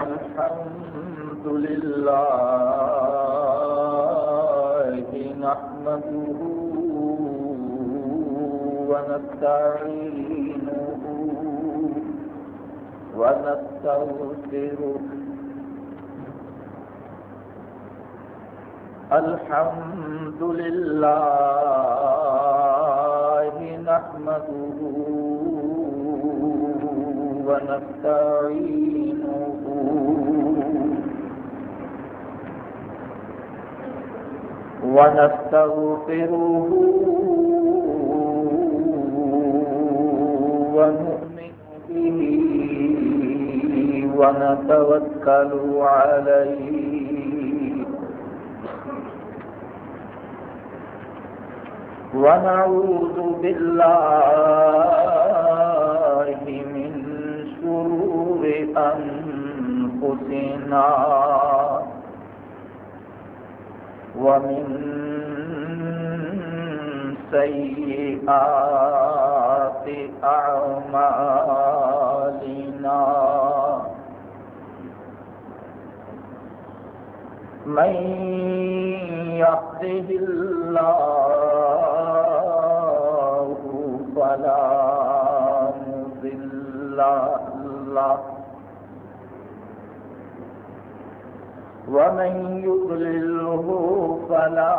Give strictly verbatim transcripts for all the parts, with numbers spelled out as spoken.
الحمد لله نحمده ونستعينه ونستغفره الحمد لله نحمده ونستعينه ونستغفره ونؤمن به ونتوكل عليه ونعوذ بالله من شرور أنفسنا ومن سيئات أعمالنا من يهده الله فلا مضل له ومن يضلله فلا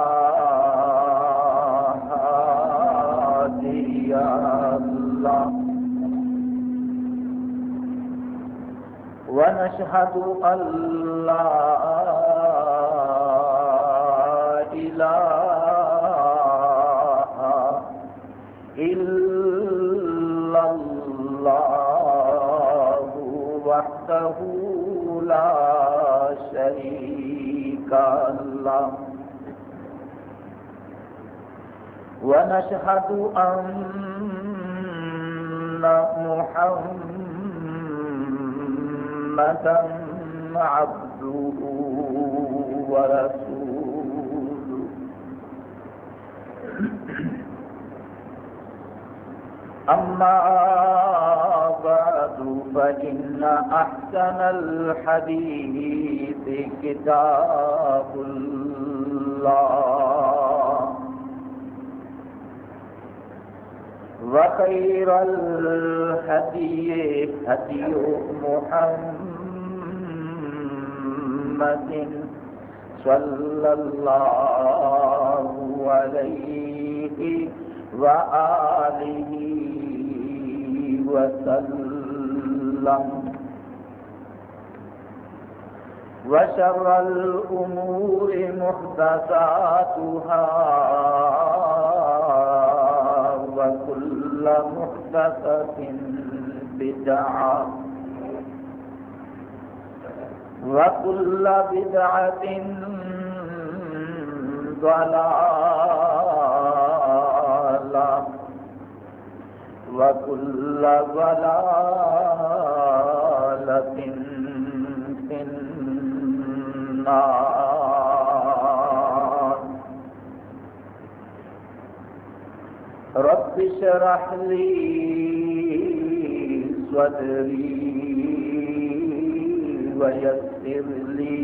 هادي له ونشهد أن لا إله إلا الله وحده لا شريك له ونشهد أن محمدا عبده ورسوله أما بعد فإن أحسن الحديث كتاب الله وخير الهدي هدي محمد صلى الله عليه وآله وسلم وشر الأمور محدثاتها وكل محدثة بدعة وكل بدعة ضلالة وكل ضلالة في النار. رب اشرح لي صدري ويسر لي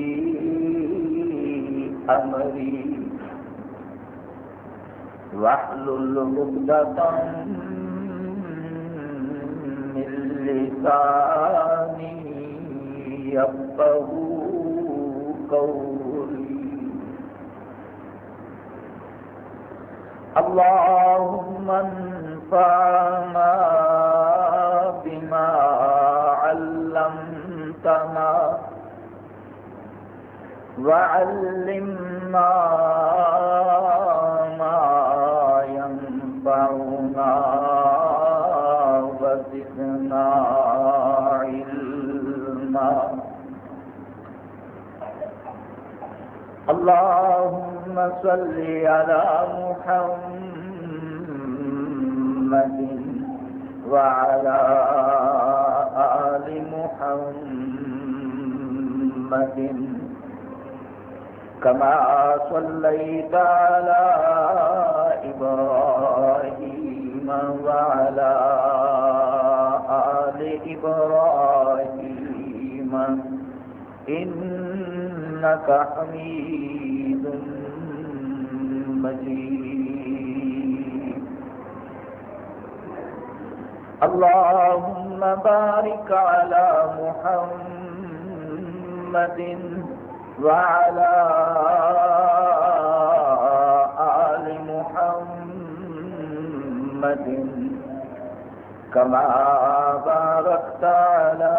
أمري واحلل عقدة من لساني يفقهوا قولي. اللهم انفعنا بما علمتنا وعلمنا ما ينفعنا وزدنا علما. اللهم صل على محمد وعلى آل محمد كما صليت على إبراهيم وعلى آل إبراهيم إنك حميد مجيد. اللهم بارك على محمد وعلى آل محمد كما باركت على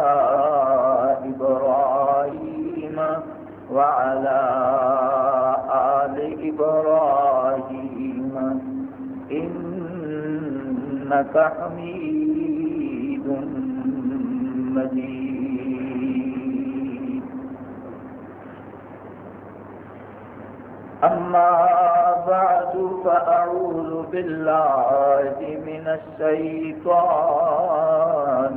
إبراهيم وعلى آل إبراهيم إنك حميد مجيد. أما بعد فأعوذ بالله من الشيطان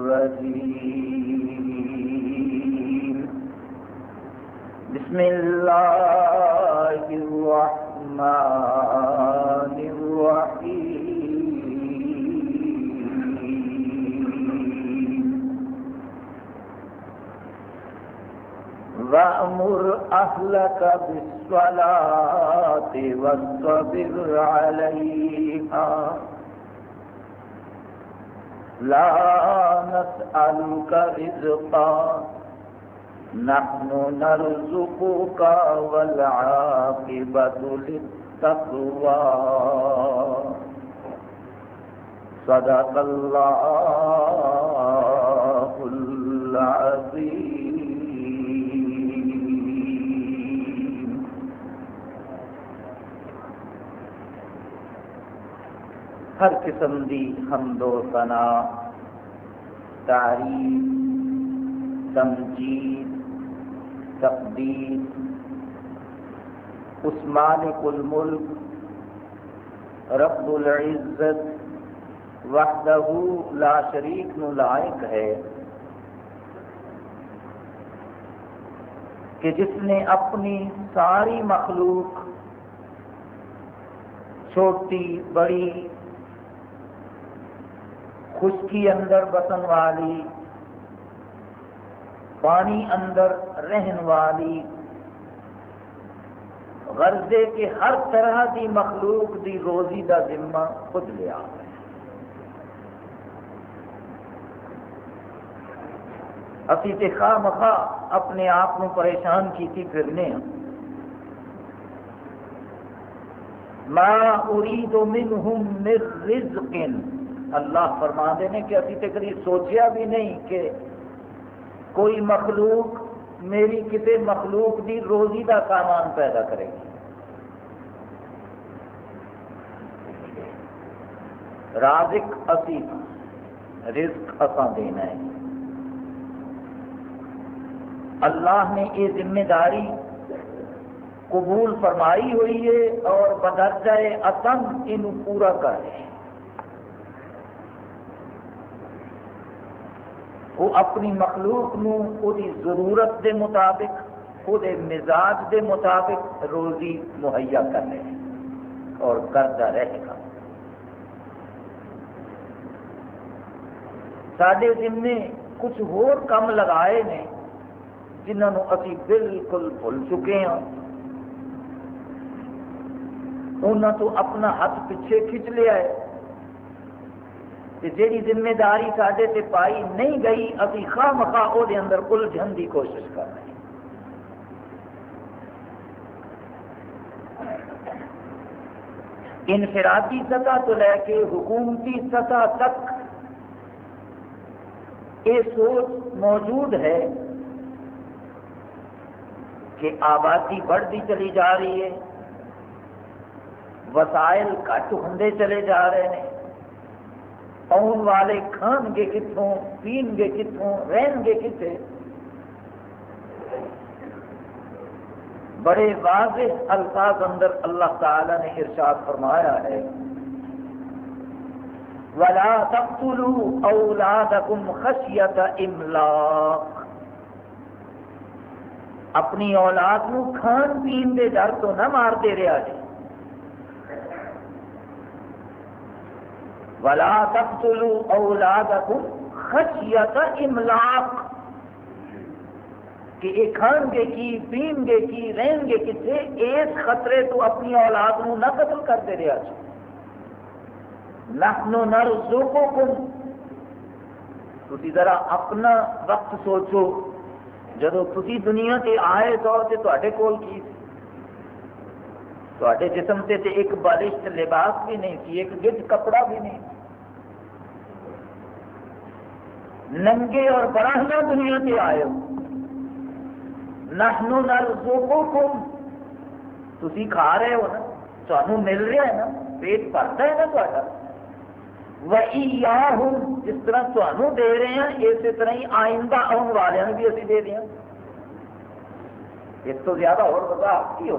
الرجيم. بسم الله الرحمن الرحيم. وأمر أهلك بالصلاة واصطبر عليها لا نسألك رزقا نحن نرزقك والعاقبة للتقوى. صدق الله العظيم. ہر قسم دی حمد و ثنا، تعریف، تمجید، تقدیس اس مالک الملک رب العزت وحدہ لا شریک نو لائق ہے کہ جس نے اپنی ساری مخلوق چھوٹی بڑی خشکی اندر بسن والی پانی اندر رہن والی غرضے کے ہر طرح کی مخلوق دی روزی دا ذمہ خود لیا ہے. اسی تے خواہ مخواہ اپنے آپ کو پریشان کیتی پھرنے ہیں. ما اريد منهم من رزق، اللہ فرما دے نے کہ اسی تے کبھی سوچیا بھی نہیں کہ کوئی مخلوق میری کسی مخلوق دی روزی دا سامان پیدا کرے گی. رازق اسی رزق اساں دینا ہے. اللہ نے یہ ذمہ داری قبول فرمائی ہوئی ہے اور بدرجہ عطن انہوں پورا کر رہے ہیں. وہ اپنی مخلوق نو دی ضرورت دے مطابق خود مزاج دے مطابق روزی مہیا کر رہے ہیں اور کرتا رہے گا. سارے ذمے کچھ اور کم لگائے نے جنہوں اسی بالکل بھول چکے ہیں. انہوں تو اپنا ہاتھ پیچھے کھچ لیا ہے کہ جیڑی ذمہ داری ساڈے تے پائی نہیں گئی ابھی خواہ مخواہ وہ دے اندر الجھن کی کوشش کر رہے ہیں. انفرادی سطح تو لے کے حکومتی سطح تک یہ سوچ موجود ہے کہ آبادی بڑھتی چلی جا رہی ہے، وسائل گھٹ ہوندے چلے جا رہے ہیں، آن والے کھان گے کتوں، پین گے کتوں، رہن گے کتے. بڑے واضح الفاظ اندر اللہ تعالی نے ارشاد فرمایا ہے وَلَا تَقْتُلُوا أَوْلَادَكُمْ خَشْيَةَ إِمْلَاقٍ. اپنی اولاد کو کھان پین دے ڈر تو نہ مار دے رہا جی. وَلَا تَقْتُلُوا أَوْلَادَكُمْ خَشْيَةَ إِمْلَاقٍ. کہ یہ کھان گے کی، پین گے کی، رہن گے کتنے، اس خطرے تو اپنی اولاد نو نہ قتل کرتے رہا جی۔ نحن نرزقکم، تسی ذرا اپنا وقت سوچو، جدو تسی دنیا تے آئے دور تے تواڈے کول کی سی؟ تواڈے جسم تے تے ایک بالشت لباس بھی نہیں سی، ایک گج کپڑا بھی نہیں، ننگے اور براہنا دنیا تے آئے ہو۔ نحن نرزقکم، تسی کھا رہے ہو نا، تانوں مل رہا ہے نا، پیٹ بھرتا ہے نا تہاڈا۔ وَإِيَّاهُمْ، جس طرح تانوں دے رہے ہیں اسی طرح ہی آئندہ آنے والوں بھی اسی دے رہے ہیں، اس تو زیادہ اور وضاحت کی ہو۔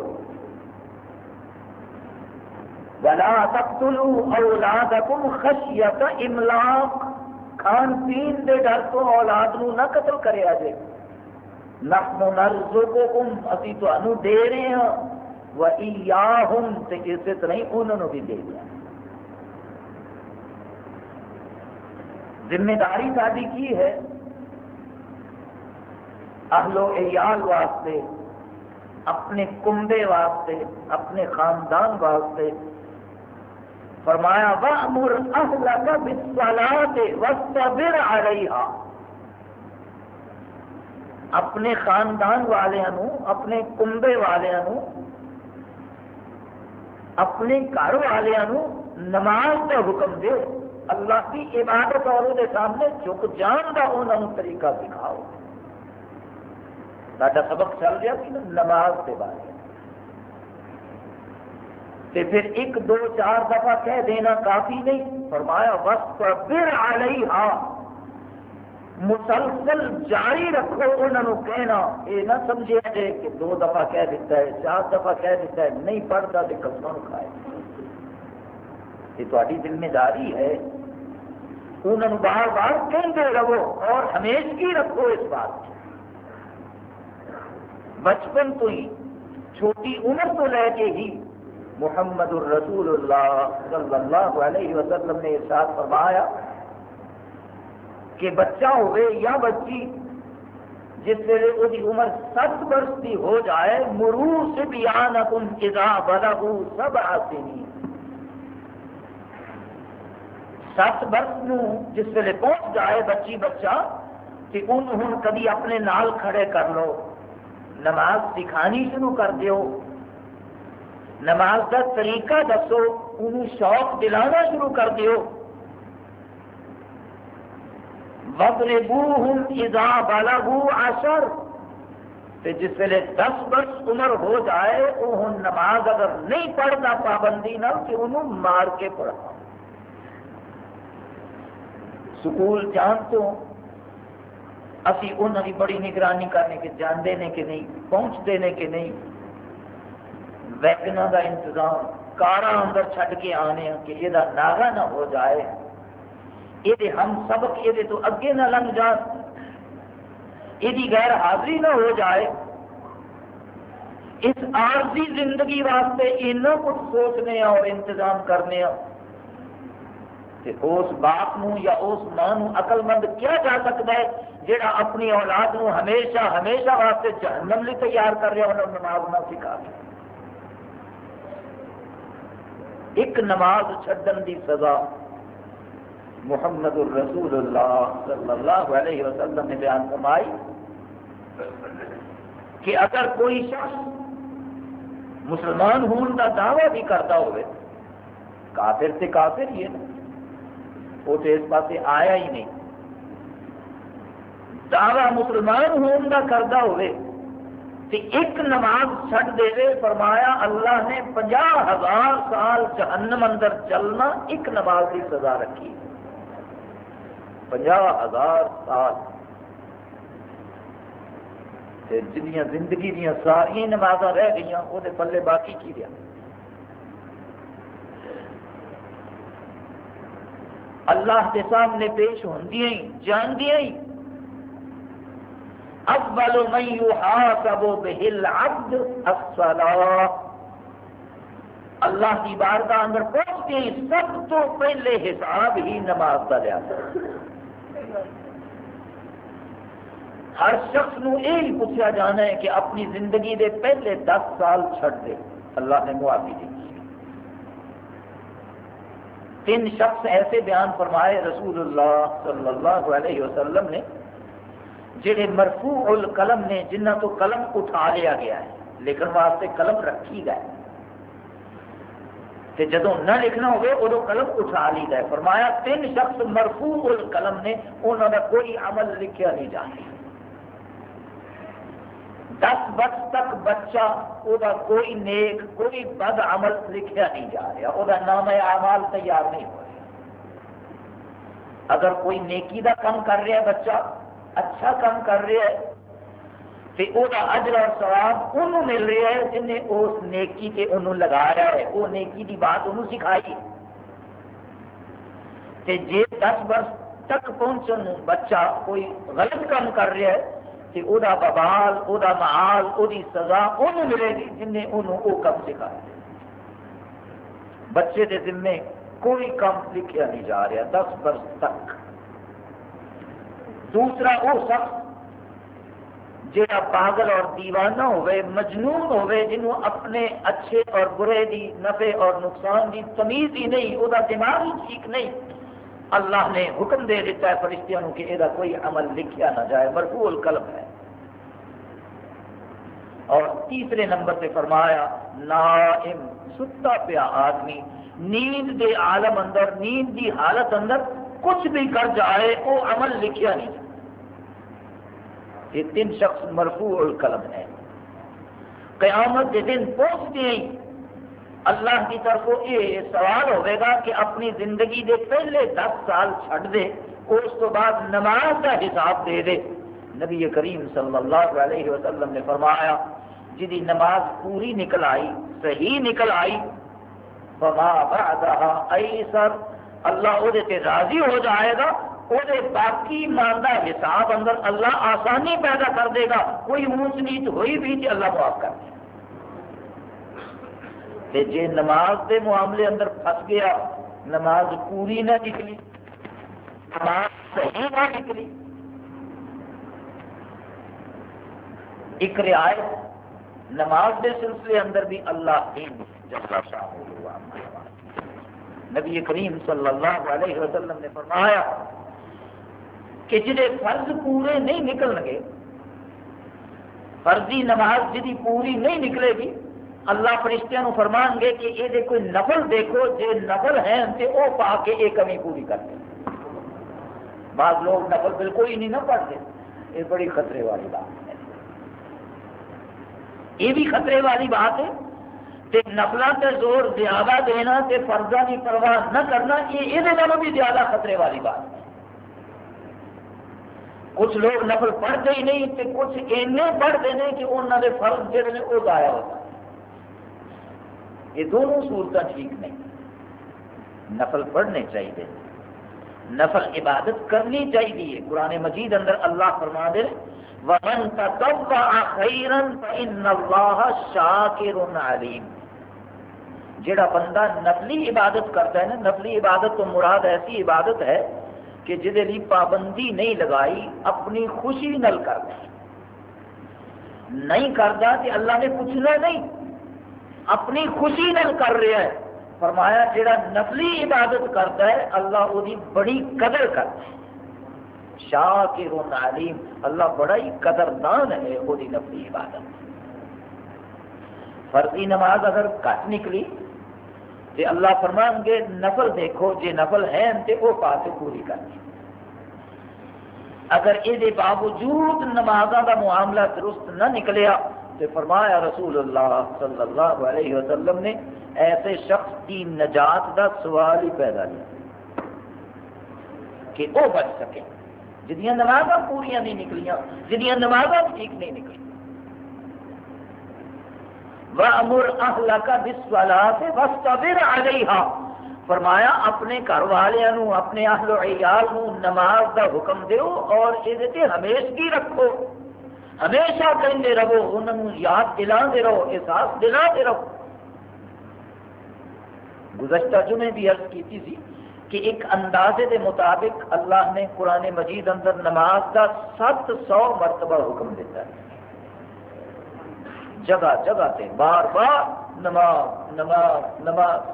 وَلَا تَقْتُلُوا أَوْلَادَكُمْ خَشْيَةَ إِمْلَاقٍ، کھان پین دے ڈر تو اولاد نو نہ قتل کریا جے۔ نحن نرزقکم، اسی تانوں دے رہے ہیں، وَإِيَّاهُمْ، تے اسی طرح ہی انہوں بھی دے رہے ہیں۔ ذمہ داری ساری کی ہے؟ اہل و عیال واسطے، اپنے کنبے واسطے، اپنے خاندان واسطے فرمایا وَأْمُرْ أَهْلَكَ بِالصَّلَاةِ وَاصْطَبِرْ عَلَيْهَا، اپنے خاندان والوں، اپنے کنبے والوں، اپنے گھر والوں نماز کا حکم دو، اللہ کی عبادت اور وہ سامنے جھک جان کا انہوں طریقہ سکھاؤ۔ ساڈا سبق چل رہا سی نا نماز کے بارے، تے پھر ایک دو چار دفعہ کہہ دینا کافی نہیں، فرمایا وَاصْطَبِرْ عَلَيْهَا، مسلسل جاری رکھو انہوں کہنا، یہ نہ سمجھے جائے کہ دو دفعہ کہہ دیتا ہے، چار دفعہ کہہ دیتا ہے، نہیں پڑھتا تو قسم کھائے۔ یہ تہاڈی ذمہ داری ہے، انہوں بار بار کہتے رہو اور ہمیشگی رکھو اس بات کی۔ بچپن تو ہی، چھوٹی عمر تو لے کے ہی محمد الرسول اللہ صلی اللہ علیہ وسلم نے ارشاد فرمایا کہ بچہ ہوئے یا بچی جس ویلے وہی عمر سات برس کی ہو جائے، مروا صبیانکم اذا بلغوا سبع سنین، سات برس نو جس ویلے پہنچ جائے بچی بچہ کہ انہوں کبھی اپنے نال کھڑے کر لو، نماز سکھانی شروع کر دیو، نماز کا طریقہ دسو، انہوں شوق دلانا شروع کر دیو۔ وَضْرِبُوهُمْ إِذَا بَلَغُوا عَشْرًا، تے جس ویلے دس برس عمر ہو جائے انہوں نماز اگر نہیں پڑھنا پابندی نہ کہ انہوں مار کے پڑھا۔ سکول جان تو اسی انہوں کی بڑی نگرانی کرنے کے جانتے ہیں کہ نہیں، پہنچتے ہیں کہ نہیں، ویگنوں کا انتظام کارا اندر چھڈ کے آنے کہ یہ ناغا نہ ہو جائے، یہ ہم سبق یہ تو اگے نہ لنگ جان، یہ غیر حاضری نہ ہو جائے۔ اس عارضی زندگی واسطے اتنا کچھ سوچنے اور انتظام کرنے کہ اس باپ نو یا اس ماں نو عقل مند کیا جا سکتا ہے جڑا اپنی اولاد نو ہمیشہ ہمیشہ واسطے جہنم ਲਈ تیار کر رہا انہوں نماز نہ سکھا کے۔ ایک نماز چھڈن دی سزا محمد الرسول اللہ صلی اللہ علیہ وسلم نے بیان فرمائی کہ اگر کوئی شخص مسلمان ہون کا دعویٰ بھی کرتا ہوئے، کافر سے کافر ہی ہے، وہ تو اس پاسے آیا ہی نہیں، دعویٰ مسلمان ہون کا کرتا ہوئے کہ ایک نماز چھڈ دے، فرمایا اللہ نے پنجا ہزار سال جہنم اندر چلنا ایک نماز کی سزا رکھی، پنجا ہزار سال، جنیاں زندگی دیا ساری نماز رہ گئی وہ پلے باقی کی رہا۔ اللہ کے سامنے پیش ہوندیاں ہی جاندیاں ہی اول من یحاسب به العبد الصلاۃ، اللہ کی بارگاہ اندر پہنچتے ہی سب تو پہلے حساب ہی نماز کا لیا۔ ہر شخص نو یہ پوچھا جانا ہے کہ اپنی زندگی دے پہلے دس سال چھڑ دے. اللہ نے معافی دی. تین شخص ایسے بیان فرمائے رسول اللہ صلی اللہ علیہ وسلم نے جڑے مرفوع القلم نے، جنہ تو قلم اٹھا لیا گیا ہے لیکن واسطے قلم رکھی گئے، کہ جدو نہ لکھنا ہوگے ادو قلم اٹھا لی جائے. فرمایا تین شخص مرفوع القلم نے، انہوں کا کوئی عمل لکھیا نہیں جاتا. دس برس تک بچہ وہ کوئی نیک کوئی بد عمل لکھیا نہیں جا رہا، وہ نام اعمال تیار نہیں ہو رہا. اگر کوئی نیکی دا کام کر رہا ہے بچہ، اچھا کام کر رہا ہے، تو وہ اجر اور ثواب انہوں مل رہا ہے جن نے اس نیکی تے انہوں لگایا ہے، وہ نیکی دی بات انہوں سکھائی. تے جے دس برس تک پہنچن بچہ کوئی غلط کام کر رہا ہے تو وہ ببال، وہ معال، وہ سزا انہوں ملے گی جن نے انہوں وہ کام سکھایا. بچے کے ذمے کوئی کام لکھیا نہیں جا رہا دس برس تک. دوسرا وہ شخص جہاں پاگل اور دیوانہ ہوئے، مجنون ہوئے، جنہوں اپنے اچھے اور برے دی، نفع اور نقصان دی تمیز ہی نہیں، وہ دماغ ہی ٹھیک نہیں. اللہ نے حکم دے دیتا ہے فرشتیاں کہ یہ کوئی عمل لکھیا نہ جائے، مرفوع القلم ہے. اور تیسرے نمبر پہ فرمایا نائم، ستا پیا آدمی نیند دے عالم اندر، نیند دی حالت اندر کچھ بھی کر جائے وہ عمل لکھیا نہیں جائے. یہ تین شخص مرفوع القلم ہے. قیامت کے دن پہنچتے ہی اللہ کی طرف یہ سوال ہوئے گا کہ اپنی زندگی دے پہلے دس سال چھڑ دے، اس تو بعد نماز کا حساب دے دے. نبی کریم صلی اللہ علیہ وسلم نے فرمایا جدی نماز پوری نکل آئی، صحیح نکل آئی، فما بعدها ایسر، اللہ وہ تے راضی ہو جائے گا، وہ باقی ماندہ حساب اندر اللہ آسانی پیدا کر دے گا. کوئی اونچ نیچ ہوئی بھی تو اللہ معاف کر دے. جی نماز کے معاملے اندر پھنس گیا، نماز پوری نہ نکلی، نماز صحیح نہ نکلی. ایک رعایت نماز کے سلسلے اندر بھی اللہ نبی کریم صلی اللہ علیہ وسلم نے فرمایا کہ جہے فرض پورے نہیں نکلن گے، فرضی نماز جدی پوری نہیں نکلے گی، اللہ فرشتیاں نو فرمان گے کہ یہ کوئی نفل دیکھو، جے نفل ہیں تو وہ پا کے یہ کمی پوری کر دیں. بعض لوگ نفل بالکل ہی نہیں نہ پڑھتے، یہ بڑی خطرے والی بات ہے. یہ بھی خطرے والی بات ہے کہ نفلوں تے زور زیادہ دینا تے فرضاں کی پرواہ نہ کرنا، یہ یہ بھی زیادہ خطرے والی بات ہے. کچھ لوگ نفل پڑھتے ہی نہیں تے کچھ اینے پڑھتے ہیں کہ انہوں نے فرض جڑے نے وہ ضائع ہوتا. یہ دونوں صورتیں ٹھیک نہیں. نفل پڑھنے چاہیے، نفل عبادت کرنی چاہیے. قرآن مجید اندر اللہ فرما دے وَمَن تَطَوَّعَ خَيْرًا فَإِنَّ اللَّهَ شَاكِرٌ عَلِيمٌ. جڑا بندہ نفلی عبادت کرتا ہے نا، نفلی عبادت تو مراد ایسی عبادت ہے کہ جہدے لیے پابندی نہیں لگائی، اپنی خوشی نل کرتا ہے، نہیں کرتا کہ اللہ نے پوچھنا نہیں، اپنی خوشی نل کر رہا ہے. فرمایا جڑا نفلی عبادت کرتا ہے اللہ وہ بڑی قدر کرتا ہے. شاکر علیم، اللہ بڑا ہی قدردان ہے وہ نفلی عبادت. فرضی نماز اگر کٹ نکلی تو اللہ فرمان گے نفل دیکھو، جے نفل ہے تو وہ پاس پوری کرنی. اگر یہ باوجود نمازوں کا معاملہ درست نہ نکلیا تو فرمایا رسول اللہ صلی اللہ علیہ وسلم نے ایسے شخص کی نجات کا سوال ہی پیدا نہیں کہ وہ بچ سکے جنہاں نمازاں پوریاں نہیں نکلیاں، جنہاں نمازاں ٹھیک نہیں نکلی. وَأَمُرْ أَهْلَكَ بِالصَّلَاةِ وَاصْطَبِرْ عَلَيْهَا. فرمایا اپنے گھر والوں، اپنے اہل و عیال کو نماز کا حکم دیو اور یہ ہمیشگی رکھو، ہمیشہ کہتے رہو، انہوں یاد دلاتے رہو، احساس دلاتے رہو. گزشتہ جمعے بھی عرض کی تھی کہ ایک اندازے کے مطابق اللہ نے قرآن مجید اندر نماز کا سات سو مرتبہ حکم دیتا ہے، جگہ جگہ تے بار بار نماز نماز نماز.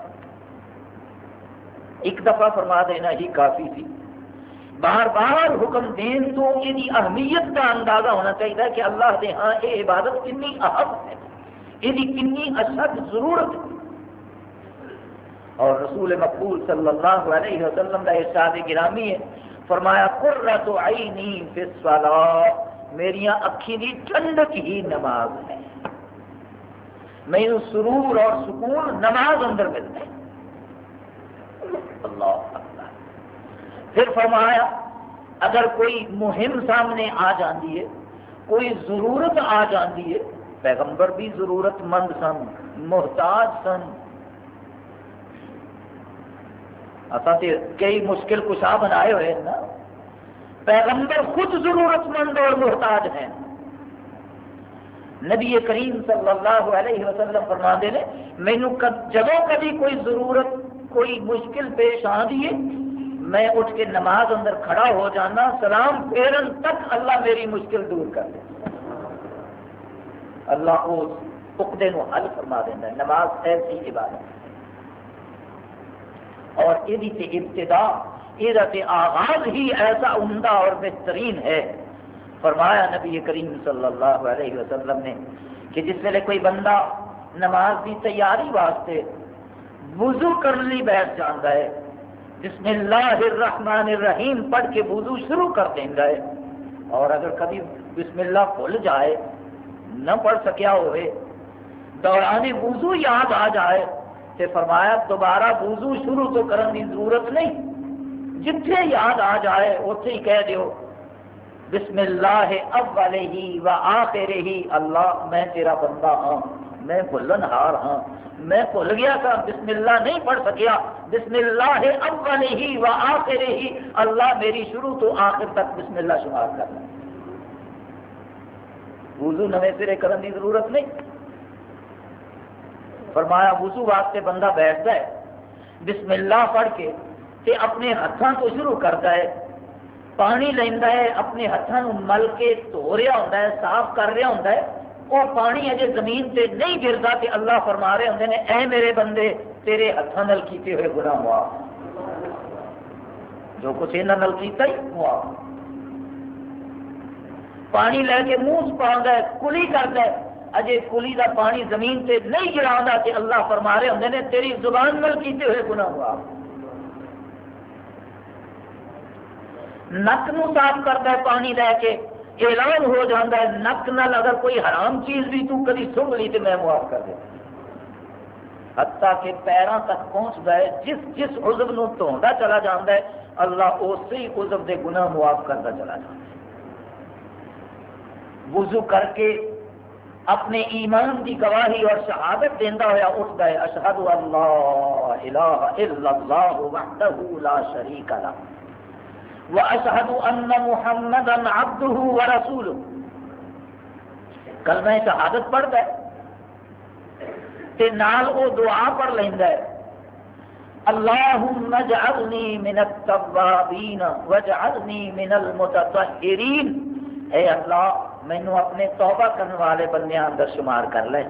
ایک دفعہ فرما دینا ہی کافی تھی، بار بار حکم دین تو یہ اہمیت کا اندازہ ہونا چاہیے کہ اللہ کے ہاں یہ عبادت کنی اہم ہے، یہ کنی اشد ضرورت ہے. اور رسول مقبول صلی اللہ علیہ وسلم کا ارشاد گرامی ہے، فرمایا قرۃ عینی فی الصلاۃ، میریاں اکھی دی ٹھنڈک ہی نماز ہے، میں سرور اور سکون نماز اندر ملتا ہے. اللہ اکبر. پھر فرمایا اگر کوئی مہم سامنے آ جاتی ہے، کوئی ضرورت آ جاتی ہے، پیغمبر بھی ضرورت مند سن، محتاج سن. اصل تو کئی مشکل کشا بنائے ہوئے ہیں نا، پیغمبر خود ضرورت مند اور محتاج ہیں. نبی کریم صلی اللہ علیہ وسلم فرماتے ہیں مینو جب کبھی کوئی ضرورت کوئی مشکل پیش آتی ہے، میں اٹھ کے نماز اندر کھڑا ہو جانا، سلام پھیرن تک اللہ میری مشکل دور کر دے، اللہ اس عقدے کو حل فرما دینا ہے. نماز ایسی عبادت ہے اور یہ ابتدا یہ آغاز ہی ایسا عمدہ اور بہترین ہے. فرمایا نبی کریم صلی اللہ علیہ وسلم نے کہ جس ویلے کوئی بندہ نماز کی تیاری واسطے وضو کرنے بیٹھ جاتا ہے، بسم اللہ الرحمن الرحیم پڑھ کے وضو شروع کر دینا ہے، اور اگر کبھی بسم اللہ بھول جائے، نہ پڑھ سکیا ہوئے، دوران وضو یاد آ جائے، تو فرمایا دوبارہ وضو شروع تو کرنے کی ضرورت نہیں، جتھے یاد آ جائے اتنے ہی کہہ دیو بسم اللہ اولہ و آخرہ ہی، اللہ میں تیرا بندہ ہاں، میں بھلن ہار ہاں، میں بھول گیا تھا، بسم اللہ نہیں پڑھ سکیا، بسم اللہ اولہ ہی و آخرہ ہی، اللہ میری شروع تو آخر تک بسم اللہ شمار کرنا. وضو نویں سرے کرنے کی ضرورت نہیں. فرمایا وضو واسطے بندہ بیٹھتا ہے، بسم اللہ پڑھ کے تے اپنے ہاتھوں تو شروع کرتا ہے، پانی لینا ہے، اپنے ہاتھوں مل کے دھو رہا ہوتا ہے، صاف کر رہا ہوتا ہے، اور پانی اجے زمین سے نہیں گرتا کہ اللہ فرما رہے ہوتے ہیں اے میرے بندے تیرے ہاتھوں نال کیتے ہوئے گناہ معاف، جو کچھ انہاں نال کیتا ہی معاف. پانی لے کے منہ پاؤندا ہے، کلی کرتا ہے، اجے کلی دا پانی زمین سے نہیں گراندا کہ اللہ فرما رہے ہوتے ہیں تیری زبان نال کیتے ہوئے گناہ معاف. نک نو صاف کرتا ہے پانی لے کے، اعلان ہو جاتا ہے نک نال اگر کوئی حرام چیز بھی تو کبھی سنگ لی تو میں معاف کر دیا. حتیٰ کہ پیروں تک پہنچتا ہے، جس جس عضو نو دھوندا چلا جاتا ہے اللہ اسی عضو دے گناہ معاف کرتا چلا جاتا ہے. وضو کر کے اپنے ایمان کی گواہی اور شہادت دینا ہوا اٹھتا ہے، اشہد ان لا الہ الا اللہ وحدہ لا شریک لہ واشہد ان محمدا عبدہ ورسولہ. کلمہ شہادت پڑھتا ہے تے نال وہ دعا پڑھ لیندا ہے، اللہم اجعلنی من التوابین واجعلنی من المتطہرین، اے اللہ مینو اپنے توبہ کرنے والے بندیاں اندر شمار کر لے،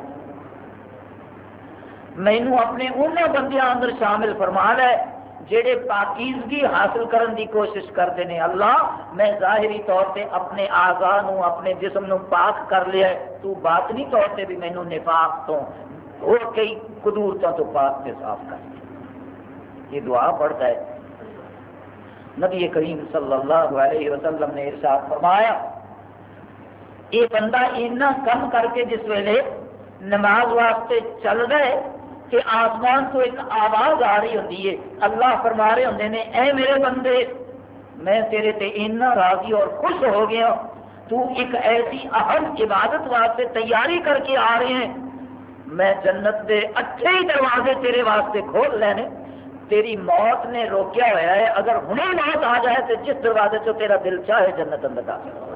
مینو اپنے انہاں بندیاں اندر شامل فرما لے جڑے پاکیزگی حاصل کرنے کی کوشش کرتے ہیں. اللہ میں ظاہری طور پہ اپنے اعضاء نو اپنے جسم نو پاک کر لیا ہے، تو باطنی طور پہ بھی مینو نفاق تو اور کئی قدورتوں تو پاک سے صاف کر. یہ دعا پڑھتا ہے. نبی کریم صلی اللہ علیہ وسلم نے ارشاد فرمایا یہ بندہ اتنا کم کر کے جس ویلے نماز واسطے چل رہے کہ آسمان تو ایک آواز آ رہی ہوتی ہے، اللہ فرما رہے ہوتے ہیں اے میرے بندے میں تیرے تے اتنا راضی اور خوش ہو گیا، تو ایک ایسی اہم عبادت واسطے تیاری کر کے آ رہے ہیں، میں جنت دے اٹھے ہی دروازے تیرے واسطے کھول لینے، تیری موت نے روکیا ہوا ہے، اگر ہنے موت آ جائے تو جس دروازے سے تیرا دل چاہے جنت اندر داخل ہو.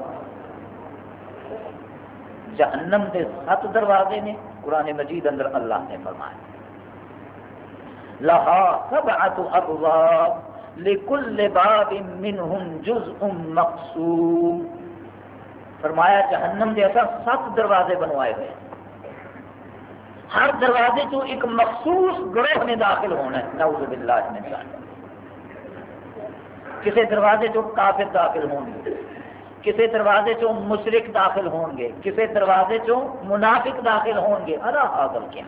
جہنم کے سات دروازے نے قرآن مجید اندر اللہ نے فرمایا. لہا سبعۃ ابواب لکل باب منہم جزء مقسوم. فرمایا جہنم دے اثر سات دروازے بنوائے ہوئے ہیں، ہر دروازے تو ایک مخصوص گروہ نے داخل ہونا ہے. نعوذ باللہ من ذالک. کسی دروازے چ کافر داخل ہوں گے، کسی دروازے چ مشرک داخل ہوں گے، کسی دروازے چ منافق داخل ہوں گے. ارا حاضر کیا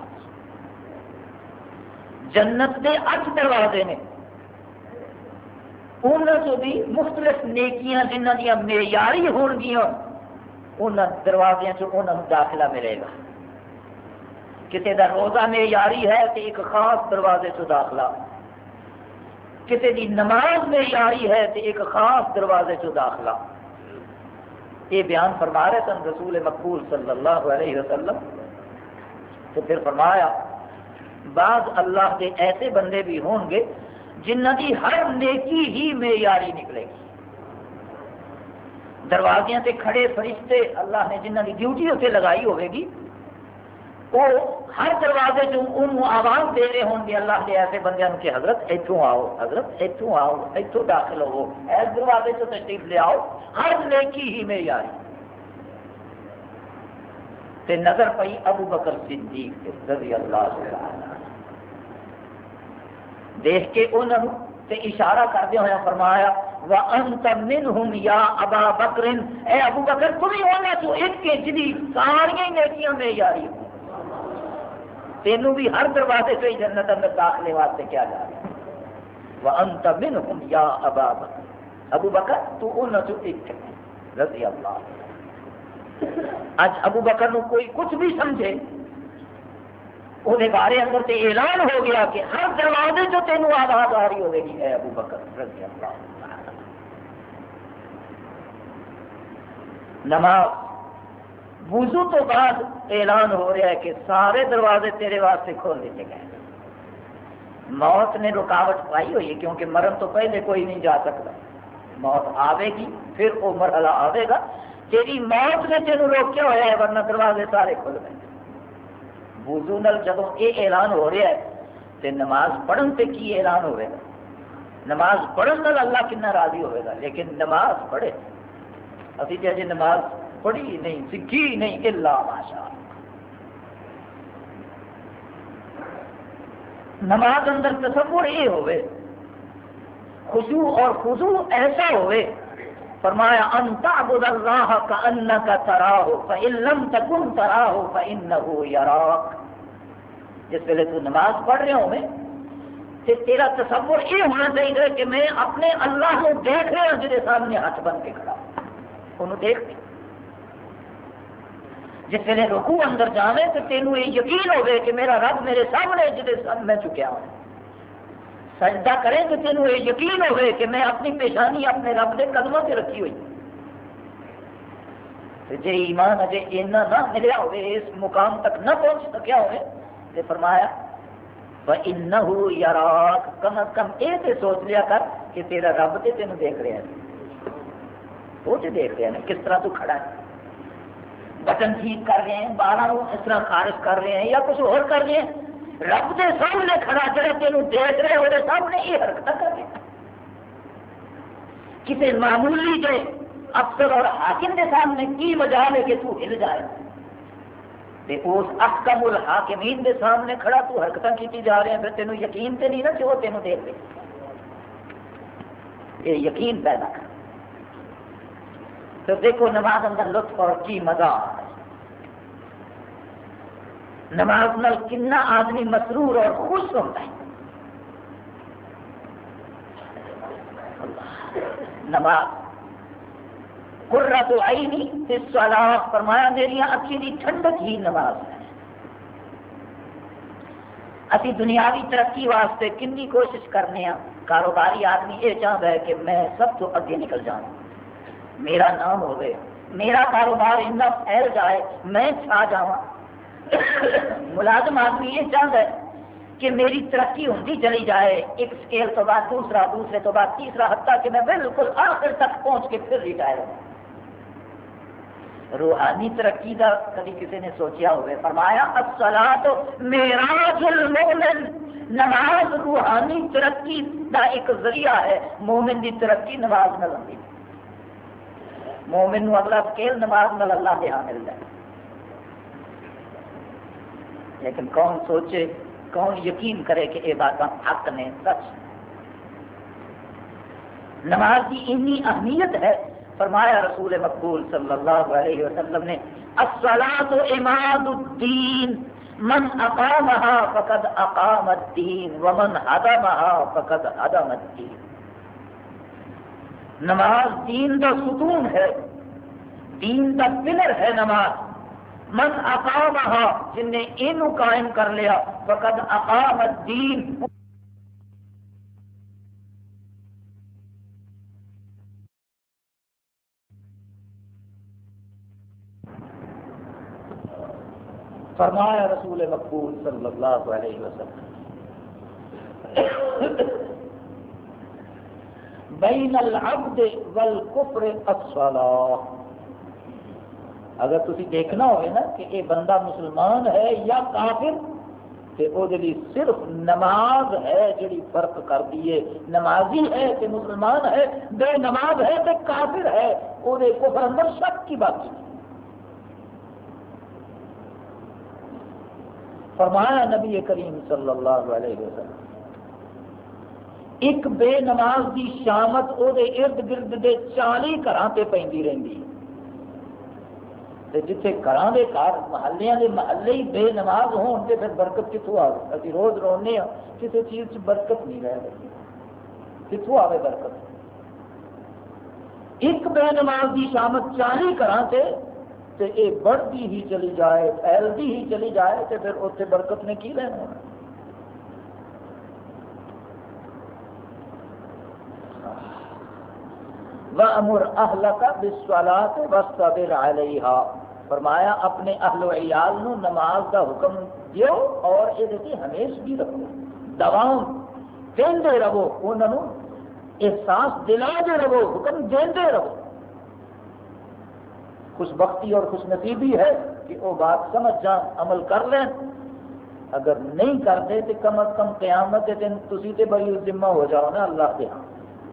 جنت دے اٹھ دروازے نے، انہوں سے بھی مختلف نیکیاں جنہ دیا معیاری ہون گیاں ان دروازے چ انہوں داخلہ ملے گا. کسی دا روزہ معیاری ہے تو ایک خاص دروازے سے داخلہ، کسی دی نماز معیاری ہے تو ایک خاص دروازے سے داخلہ. یہ بیان فرما رہے سن رسول مقبول صلی اللہ علیہ وسلم. تو پھر فرمایا بعض اللہ کے ایسے بندے بھی ہوں گے جنہ کی ہر نیکی ہی معیاری نکلے گی. دروازے تے کھڑے فرشتے اللہ نے جنہ کی ڈیوٹی اتنے لگائی ہوئے گی، وہ ہر دروازے جو انہوں آواز دے رہے ہوں گے اللہ کے ایسے بندیاں کہ حضرت اتوں آؤ، حضرت اتوں آؤ، اتوں داخل ہو، اس دروازے سے تشریف لے آؤ. ہر نیکی ہی معیاری. تے نظر پئی ابو بکر صدیق رضی اللہ عنہ، دیکھ کے انہوں تے اشارہ کردے ہوئے فرمایا وَأَنْتَ مِنْهُمْ يَا أَبَا بَكْرٍ، اے ابو بکر تمہیں ہونا تو ایک کے جدی ساری نیکیاں معیاری ہوں. تینوں بھی ہر دروازے سے جنت اندر داخلے واسطے کیا جا رہا ہے. وَأَنْتَ مِنْهُمْ يَا أَبَا بَكْرٍ، ابو بکر تو انہوں سے ایک رضی اللہ. اج ابو بکر نو کوئی کچھ بھی سمجھے، وہ بارے اندر تے اعلان ہو گیا کہ ہر دروازے جو تینوں آواز آ رہی ہوگی اے ابو بکر رضی اللہ. نماز وضو تو بعد اعلان ہو رہا ہے کہ سارے دروازے تیرے واسطے کھول دیتے گئے. موت نے رکاوٹ پائی ہوئی ہے کیونکہ مرن تو پہلے کوئی نہیں جا سکتا. موت آئے گی پھر وہ مرحلہ آئے گا. تیری موت نے تینوں روکیا ہوا ہے ورنہ دروازے سارے کھل گئے. وضو نال جب یہ اعلان ہو رہا ہے تو نماز پڑھن سے کی اعلان ہوئے گا. نماز پڑھن نال اللہ کتنا راضی ہوئے گا. لیکن نماز پڑھے ابھی تو اجے نماز پڑھی نہیں سیکھی نہیں الا ماشاء اللہ. نماز اندر تصور یہ ہوئے، خشوع اور خضوع ایسا ہوئے. فرمایا ان تعبد اللہ کانک تراہ فان لم تکن تراہ فانہ یراک. جس ویلے تو نماز پڑھ رہے ہوں تو تیرا تصور یہ ہونا چاہیے کہ میں اپنے اللہ کو دیکھ رہا ہوں جہاں سامنے ہاتھ بن کے کھڑا انہوں دیکھ کے. جس ویلے رکوع اندر جاوے تو تینوں یہ یقین ہوگے کہ میرا رب میرے سامنے جہاں سن میں چکیا ہوں. سجدہ کریں تو تینوں یہ یقین ہوگے کہ میں اپنی پیشانی اپنے رب کے قدموں سے رکھی ہوئی. جی ایمان اجے اینا نہ ملیا ہوئے، اس مقام تک نہ پہنچ سکیا ہوئے تو فرمایا وَإِنَّهُ يَرَاكَ. کم از کم یہ تو سوچ لیا کر کہ تیرا رب تے تینوں دیکھ رہے ہیں. وہ تو دیکھ رہے ہیں کس طرح تو کھڑا ہے، بٹن ٹھیک کر رہے ہیں، بالاں اس طرح خارج کر رہے ہیں یا کچھ اور کر رہے ہیں. رب دے سامنے کھڑا جڑے تینوں دیکھ رہے وہ سامنے یہ حرکت کر رہے. کسی معمولی جو افسر اور حاکم کے سامنے کی مجال ہے کہ تو ہل جائے، اس احکم الحاکمین کے سامنے کھڑا تو حرکتیں کی جا رہے ہیں، پھر تینوں یقین تے نہیں نا کہ وہ تینوں دیکھ لے. یہ یقین پیدا کر. تو دیکھو نماز اندر لطف اور کی مزہ ہے. نماز نال کنا آدمی مسرور اور خوش ہوتا ہے. نماز قرۃ عینی فی الصلاۃ، فرمایا میری اکھی دی ٹھنڈک ہی نماز ہے. اسی دنیاوی ترقی واسطے کنی کوشش کرنے ہیں. کاروباری آدمی یہ چاہتا ہے کہ میں سب تو اگے نکل جاؤں، میرا نام ہوئے، میرا کاروبار اتنا پھیل جائے میں چھا جاؤں. ملازم آدمی یہ چاہتا ہے کہ میری ترقی ہوتی چلی جائے، ایک سکیل تو بعد دوسرا، دوسرے تو بعد تیسرا، حتیٰ کہ میں بالکل آخر تک پہنچ کے پھر ریٹائر ہوں. روحانی ترقی کا کبھی کسی نے سوچیا ہوئے؟ فرمایا الصلاۃ معراج المومن، نماز روحانی ترقی کا ایک ذریعہ ہے. مومن کی ترقی نماز نہ لگتی. مومن نو اگلا سکیل نماز نال اللہ کے ہاں ملتا ہے. لیکن کون سوچے، کون یقین کرے کہ یہ باتاں حق نے، سچ. نماز کی اتنی اہمیت ہے، فرمایا رسول مقبول صلی اللہ علیہ وسلم نے الصلاۃ عماد الدین، من اقامها فقد اقام الدین ومن هدمها فقد هدم الدین. نماز دین کا ستون ہے، دین کا پلر ہے نماز. من اقامها، جن نے اینو قائم کر لیا، فقد اقام الدین، فرمایا رسول مقبول صلی اللہ علیہ وسلم بین العبد والکفر الصلاۃ. اگر تسی دیکھنا ہوئے نا کہ یہ بندہ مسلمان ہے یا کافر، تو وہ جی صرف نماز ہے جڑی فرق کر دیے. نمازی ہے کہ مسلمان ہے، بے نماز ہے کہ کافر ہے، وہ کفر اندر شک کی بات نہیں. فرمایا نبی کریم صلی اللہ علیہ وسلم ایک بے نماز دی شامت او دے ارد گرد دے چالی گھراں تے پیندی رہندی ہے. تے جتھے گھراں دے گھر محلیاں دے محلے ہی بے نماز ہون تے پھر برکت کتھوں آوے؟ اسی روز رونے ہاں کسی چیز چ برکت نہیں رہ گئی، کتھوں آوے برکت؟ ایک بے نماز دی شامت چالی گھراں تے تے یہ بڑھتی ہی چلی جائے، پھیلتی ہی چلی جائے، تے پھر اتنے برکت نے کی لینا ہونا؟ وَأَمُرْ أَهْلَكَ بِالصَّلَاةِ وَاصْطَبِرْ عَلَيْهَا. فرمایا اپنے اہل و عیال نو نماز دا حکم دیو اور یہ ہمیشگی رکھو، دوام دیندے رہو، انہوں احساس دلا دے رہو، حکم دیندے رہو. خوش بختی اور خوش نصیبی ہے کہ وہ بات سمجھ جان، عمل کر لیں. اگر نہیں کرتے تو کم از کم قیامت کے دن تسی تے بری ذمہ ہو جاؤ نا اللہ کے ہاں.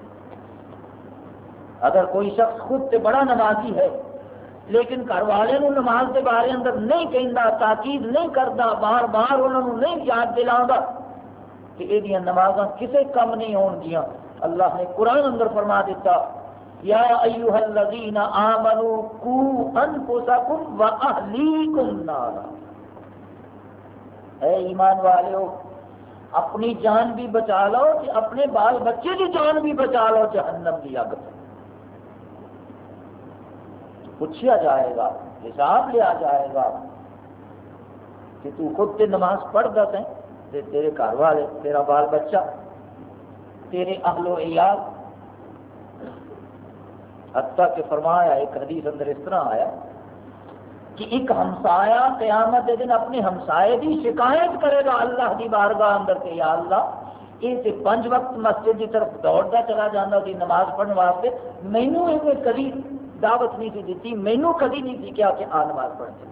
اگر کوئی شخص خود تے بڑا نمازی ہے لیکن گھر والے نو نماز کے بارے اندر نہیں کہندا، تاکید نہیں کرتا، بار بار انہوں نے نہیں یاد دلاؤں کہ یہ نمازاں کسے کم نہیں ہون گیاں. اللہ نے قرآن اندر فرما دیتا یا ایھا الذین آمنوا قوا انفسکم واہلیکم نارا. اے ایمان والو، اپنی جان بھی بچا لو کہ اپنے بال بچے کی جان بھی بچا لو جہنم کی اگ سے. پوچھا جائے گا، حساب لیا جائے گا کہ تو خود تے نماز پڑھتا ہے تے تیرے گھر والے، تیرا بال بچہ، تیرے اہل و عیال. حتیٰ کہ فرمایا ایک حدیث اندر اس طرح آیا کہ ایک ہمسایا قیامت کے دن اپنے ہمسائے کی شکایت کرے گا اللہ کی بارگاہ اندر کہ یا اللہ یہ تے پنج وقت مسجد کی طرف دوڑتا چلا جانا سی نماز پڑھنے واسطے، مینوں یہ کبھی دعوت نہیں سی دیتی، مینوں کبھی نہیں سی کیا کہ آ نماز پڑھنے.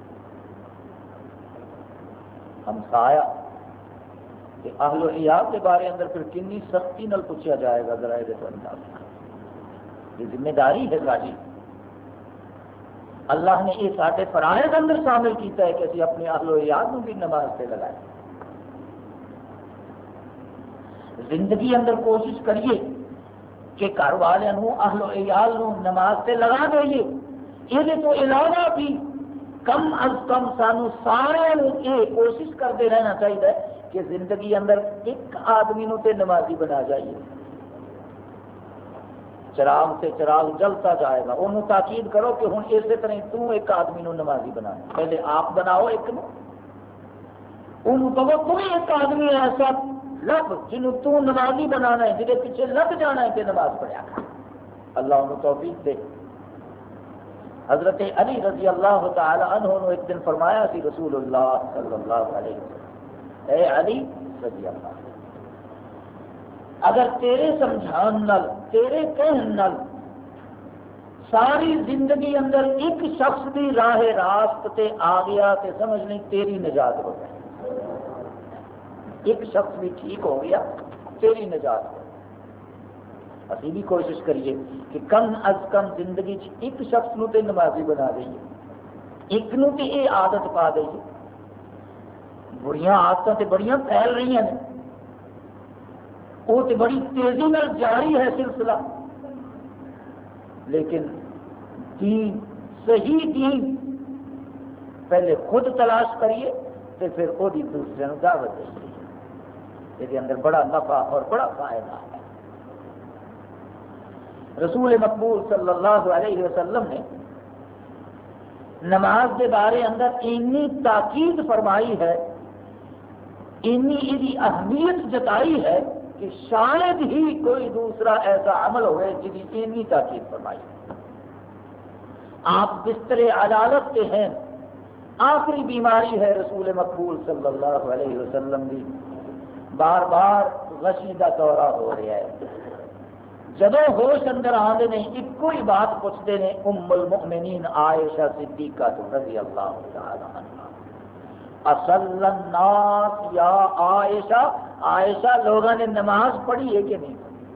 ہمسایا کہ اہل و عیال کے بارے اندر پھر کنی سختی نال پوچھا جائے گا. ذرا یہ تو انداز یہ ذمہ داری ہے ساری. اللہ نے یہ سارے فرائض اندر شامل کیتا ہے کہ اسی اپنے اہل و عیال کو بھی نماز پہ لگائیں. زندگی اندر کوشش کریے کہ گھر والوں اہل و عیال نو نماز پہ لگا دئیے. یہ تو علاوہ بھی کم از کم سانو سارے یہ کوشش کرتے رہنا چاہیے کہ زندگی اندر ایک آدمی نو تے نمازی بنا جائیے. چراغ سے چراغ جلتا جائے گا، انہوں تاکید کرو کہ ہوں اسی طرح تو ایک آدمی نو نمازی بنا. پہلے آپ بناؤ ایک نو، انہوں کہو تم ایک آدمی ایسا لب جنہوں تو نمازی بنانا ہے، جہاں پیچھے لگ جانا ہے کہ نماز پڑھیا کر. اللہ انہوں توفیق دے. حضرت علی رضی اللہ تعالی عنہ نے ایک دن فرمایا سی رسول اللہ صلی اللہ علیہ وسلم، اے علی رضی اللہ، اگر تیرے سمجھان نال، تیرے کہن نال ساری زندگی اندر ایک شخص کی راہ راست تے آ گیا تے سمجھ نہیں تیری نجات ہو گئی. ایک شخص بھی ٹھیک ہو گیا تیری نجات ہو گئی. اسی بھی کوشش کریے کہ کم از کم زندگی چ ایک شخص نو تے نمازی بنا دئیے, ایک نو تے یہ عادت پا دئیے. بڑیاں عادتیں تے بڑیاں پھیل رہی ہیں, وہ تے بڑی تیزی میں جاری ہے سلسلہ, لیکن دین صحیح دین پہلے خود تلاش کریے تو پھر وہ دوسرے کو دعوت دیں. یہ اندر بڑا نفع اور بڑا فائدہ ہے. رسول مقبول صلی اللہ علیہ وسلم نے نماز کے بارے اندر اتنی تاکید فرمائی ہے, اتنی یہ اہمیت جتائی ہے کہ شاید ہی کوئی دوسرا ایسا عمل ہوئے جس کی اتنی تاکید فرمائی. آپ بستر عدالت کے ہیں, آخری بیماری ہے رسول مقبول صلی اللہ علیہ وسلم کی, بار بار غشی کا دورہ ہو رہا ہے. جدو ہوش اندر آتے ہیں ایک ہی بات پوچھتے ہیں, ام المؤمنین عائشہ صدیقہ رضی اللہ تعالی عنہا, اصل الناس یا عائشہ, عائشہ لوگوں نے نماز پڑھی ہے کہ نہیں؟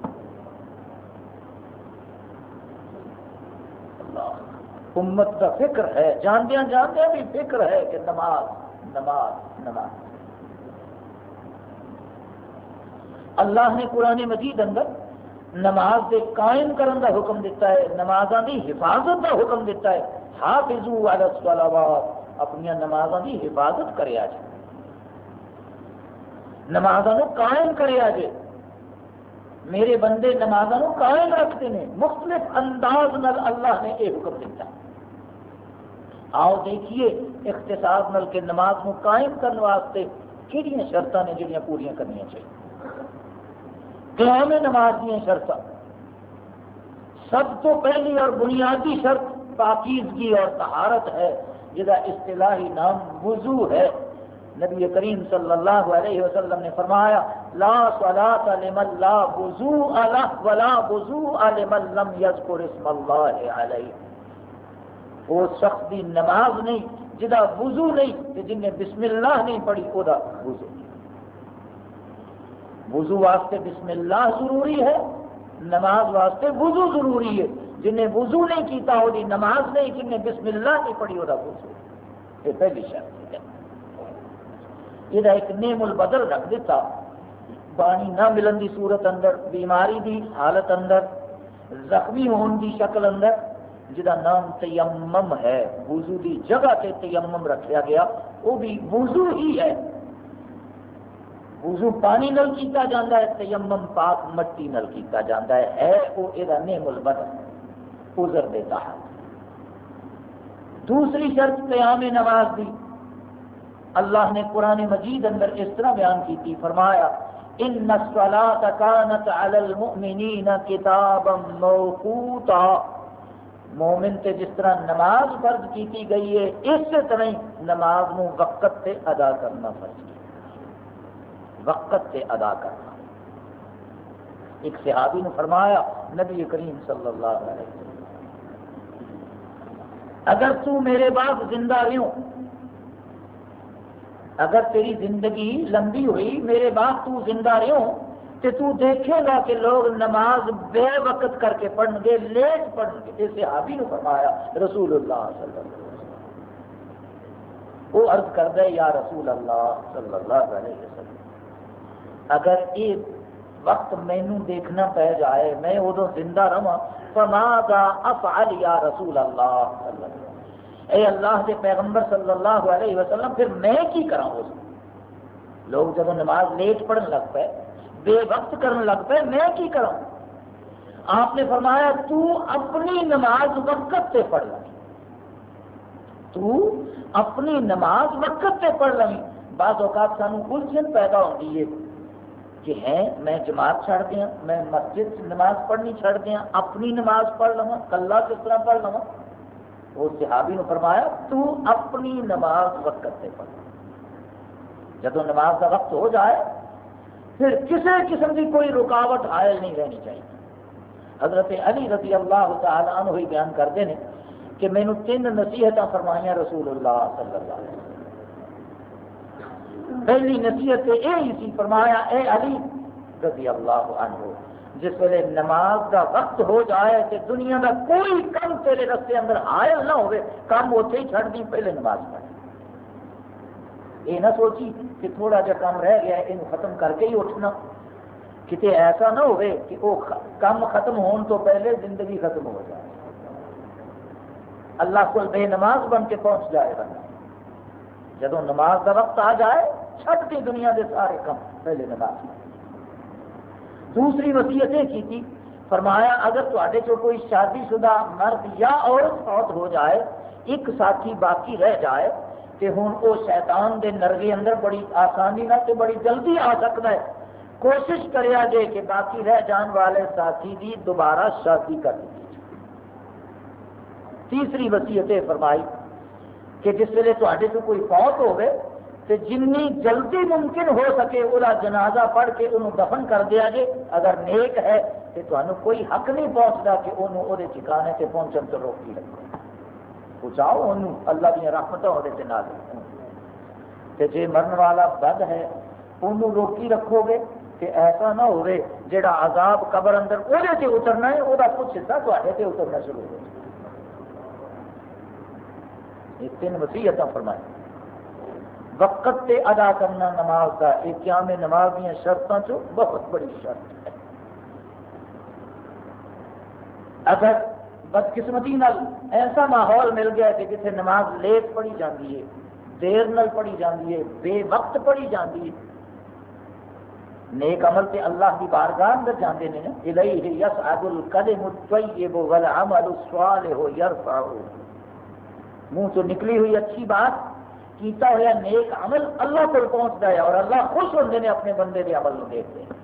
اللہ امت کا فکر ہے, جاندیاں جاندیاں بھی فکر ہے کہ نماز نماز نماز. اللہ نے قرآن مجید اندر نماز کے قائم کرنے کا حکم دیتا ہے, نمازاں دی حفاظت کا حکم دیتا ہے. حافظوا علی الصلوات, اپنی نمازاں دی حفاظت کریا جائے, نمازاں نو قائم کریا جائے. میرے بندے نمازاں نو قائم رکھتے ہیں, مختلف انداز نال اللہ نے یہ حکم دیتا ہے. آؤ دیکھیے اختصاص نال کہ نماز نو قائم کرنے واسطے کہڑی شرطاں نے جڑیاں پوریاں کرنیاں چاہیے. قیام نماز دیا شرط, سب تو پہلی اور بنیادی شرط پاکیزگی اور طہارت ہے, جہاں اصطلاحی نام وضو ہے. نبی کریم صلی اللہ علیہ وسلم نے فرمایا, لا صلاۃ لمن لا وضوء له ولا وضوء لمن لم یذکر اسم اللہ علیہ. وہ شخص کی نماز نہیں جہاں وضو نہیں, جن نے بسم اللہ نہیں پڑھی وہ وضو. وضو واسطے بسم اللہ ضروری ہے, نماز واسطے وضو ضروری ہے. جن نے وضو نہیں کیتا وہ نماز نہیں, جن نے بسم اللہ نہیں پڑھی وہ وضو. یہ پہلی شرط ہے. یہ ایک نعم البدل رکھ دیتا, پانی نہ ملن دی صورت اندر, بیماری دی حالت اندر, زخمی ہون دی شکل اندر, جہاں نام تیمم ہے, وضو دی جگہ تے تیمم رکھا گیا, وہ بھی وضو ہی ہے. وضو پانی نل کیتا جاتا ہے, تیمم پاک مٹی نل کیتا جاتا ہے. ہے وہ یہ نعم البدل عذر دیتا ہے. دوسری شرط قیام نماز دی اللہ نے قرآن مجید اندر اس طرح بیان کی تھی, فرمایا ان الصلاۃ کانت علی المؤمنین کتابا موقوتا. مومن تے جس طرح نماز فرض کی گئی ہے, اس طرح نماز نو وقت تے ادا کرنا فرض کیا, وقت سے ادا کرنا. ایک صحابی نے فرمایا نبی کریم صلی اللہ علیہ وسلم, اگر تو میرے بعد زندہ رہوں, اگر تیری زندگی لمبی ہوئی, میرے بعد تو زندہ رہوں, تو تو دیکھے گا کہ لوگ نماز بے وقت کر کے پڑھن گے, لیٹ پڑھن گے. اس صحابی نے فرمایا رسول اللہ صلی اللہ علیہ وسلم. وہ عرض کرتا ہے یا رسول اللہ صلی اللہ علیہ وسلم, اگر یہ وقت مینو دیکھنا پہ جائے, میں ادو زندہ رہا, فماذا افعل یا رسول اللہ صلی اللہ علیہ وسلم, اے اللہ کے پیغمبر صلی اللہ علیہ وسلم پھر میں کی کرا. اس لوگ جب نماز لیٹ پڑھن لگ پے, بے وقت کرنے لگ پے, میں کی کرا. آپ نے فرمایا تو اپنی نماز وقت تے پڑھ لیں, تو اپنی نماز وقت تے پڑھ لیں. بعض اوقات سانو الجھن پیدا ہوتی ہے کہ ہے میں جماعت چھڑ دیا, میں مسجد نماز پڑھنی چھڑ دیا, اپنی نماز پڑھ لوا, کلا کس طرح پڑھ لوا. وہ صحابی نے فرمایا تو اپنی نماز وقت سے پڑھ. جب نماز کا وقت ہو جائے پھر کسی قسم کی کوئی رکاوٹ حائل نہیں رہنی چاہیے. حضرت علی رضی اللہ تعالی عنہ ہی بیان کرتے ہیں کہ مینوں تین نصیحت فرمائیاں رسول اللہ صلی اللہ علیہ وسلم. پہلی نصیحت یہ ہی سی، فرمایا اے علی رضی اللہ عنہ، جس ویلے نماز کا وقت ہو جائے کہ دنیا کا کوئی کم تیرے رستے اندر حائل نہ ہوئے، کام اتنے ہی چھڑ دی، پہلے نماز پڑھ. یہ نہ سوچی کہ تھوڑا جا کام رہ گیا یہ ختم کر کے ہی اٹھنا، کتے ایسا نہ ہوئے کہ وہ کام ختم ہون تو پہلے زندگی ختم ہو جائے، اللہ کو بے نماز بن کے پہنچ جائے بندہ. جدو نماز کا وقت آ جائے چھٹ دی دنیا کے سارے کام، پہلے نماز پڑھ. دوسری وصیت یہ کی تھی، فرمایا اگر تواڈے چوں کوئی شادی شدہ مرد یا عورت فوت ہو جائے، ایک ساتھی باقی رہ جائے، کہ ہوں وہ شیطان دے نرغے اندر بڑی آسانی نہ تے بڑی جلدی آ سکتا ہے، کوشش کریا جے کہ باقی رہ جان والے ساتھی دی دوبارہ شادی کر دی. تیسری وصیت فرمائی کہ جس ویلے تواڈے تو کوئی فوت ہوئے تو جنی جلدی ممکن ہو سکے وہ جنازہ پڑھ کے انہوں دفن کر دیا جے. اگر نیک ہے تو تمہیں کوئی حق نہیں پہنچتا کہ انہوں وہ ٹھکانے سے پہنچن تو روکی رکھو، پہنچاؤ انہوں، اللہ دیا رحمتیں وہ نازل ہوں. جی مرن والا بد ہے انہوں روکی رکھو گے کہ ایسا نہ ہوئے جڑا عذاب قبر اندر وہ اترنا ہے وہ کچھ حصہ تے اترنا شروع ہو جائے. یہ تین وصیتاں فرمائی. وقت تے ادا کرنا نماز کا یہ قیام نماز دیا شرطوں چ بہت بڑی شرط ہے. اگر بدقسمتی نال ایسا ماحول مل گیا کہ جتنے نماز لیٹ پڑھی جاتی ہے، دیر نال پڑھی جاتی ہے، بے وقت پڑھی جاتی ہے، نیک عمل تے اللہ کی بارگاہ اندر جاندے نے، الیہ یصعد الکلم الطیب والعمل الصالح یرفعہ. منہ تو نکلی ہوئی اچھی بات، کیتا ہوا نیک عمل اللہ کو پہنچتا ہے اور اللہ خوش ہوتے ہیں اپنے بندے کے عمل کو دیکھتے ہیں.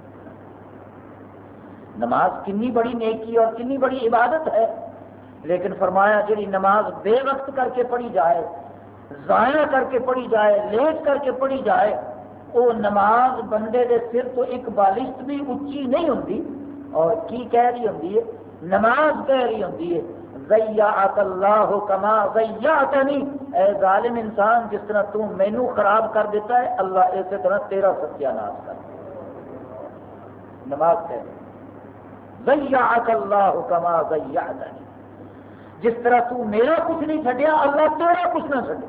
نماز کنی بڑی نیکی اور کنی بڑی عبادت ہے، لیکن فرمایا جی نماز بے وقت کر کے پڑھی جائے، ضائع کر کے پڑھی جائے، لیٹ کر کے پڑھی جائے، وہ نماز بندے دے سر تو ایک بالشت بھی اچھی نہیں ہوتی. اور کی کہہ رہی ہوتی ہے؟ نماز کہہ رہی ہوتی ہے ضیعت اللہ کما ضیعتنی، اے ظالم انسان جس طرح تو مینو خراب کر دیتا ہے اللہ اسی طرح تیرا ستیہ ناش کر. نماز کہہ رہی ضیعت اللہ کما ضیعتنی، جس طرح تو میرا کچھ نہیں چھڈیا اللہ تیرا کچھ نہ چھڈے.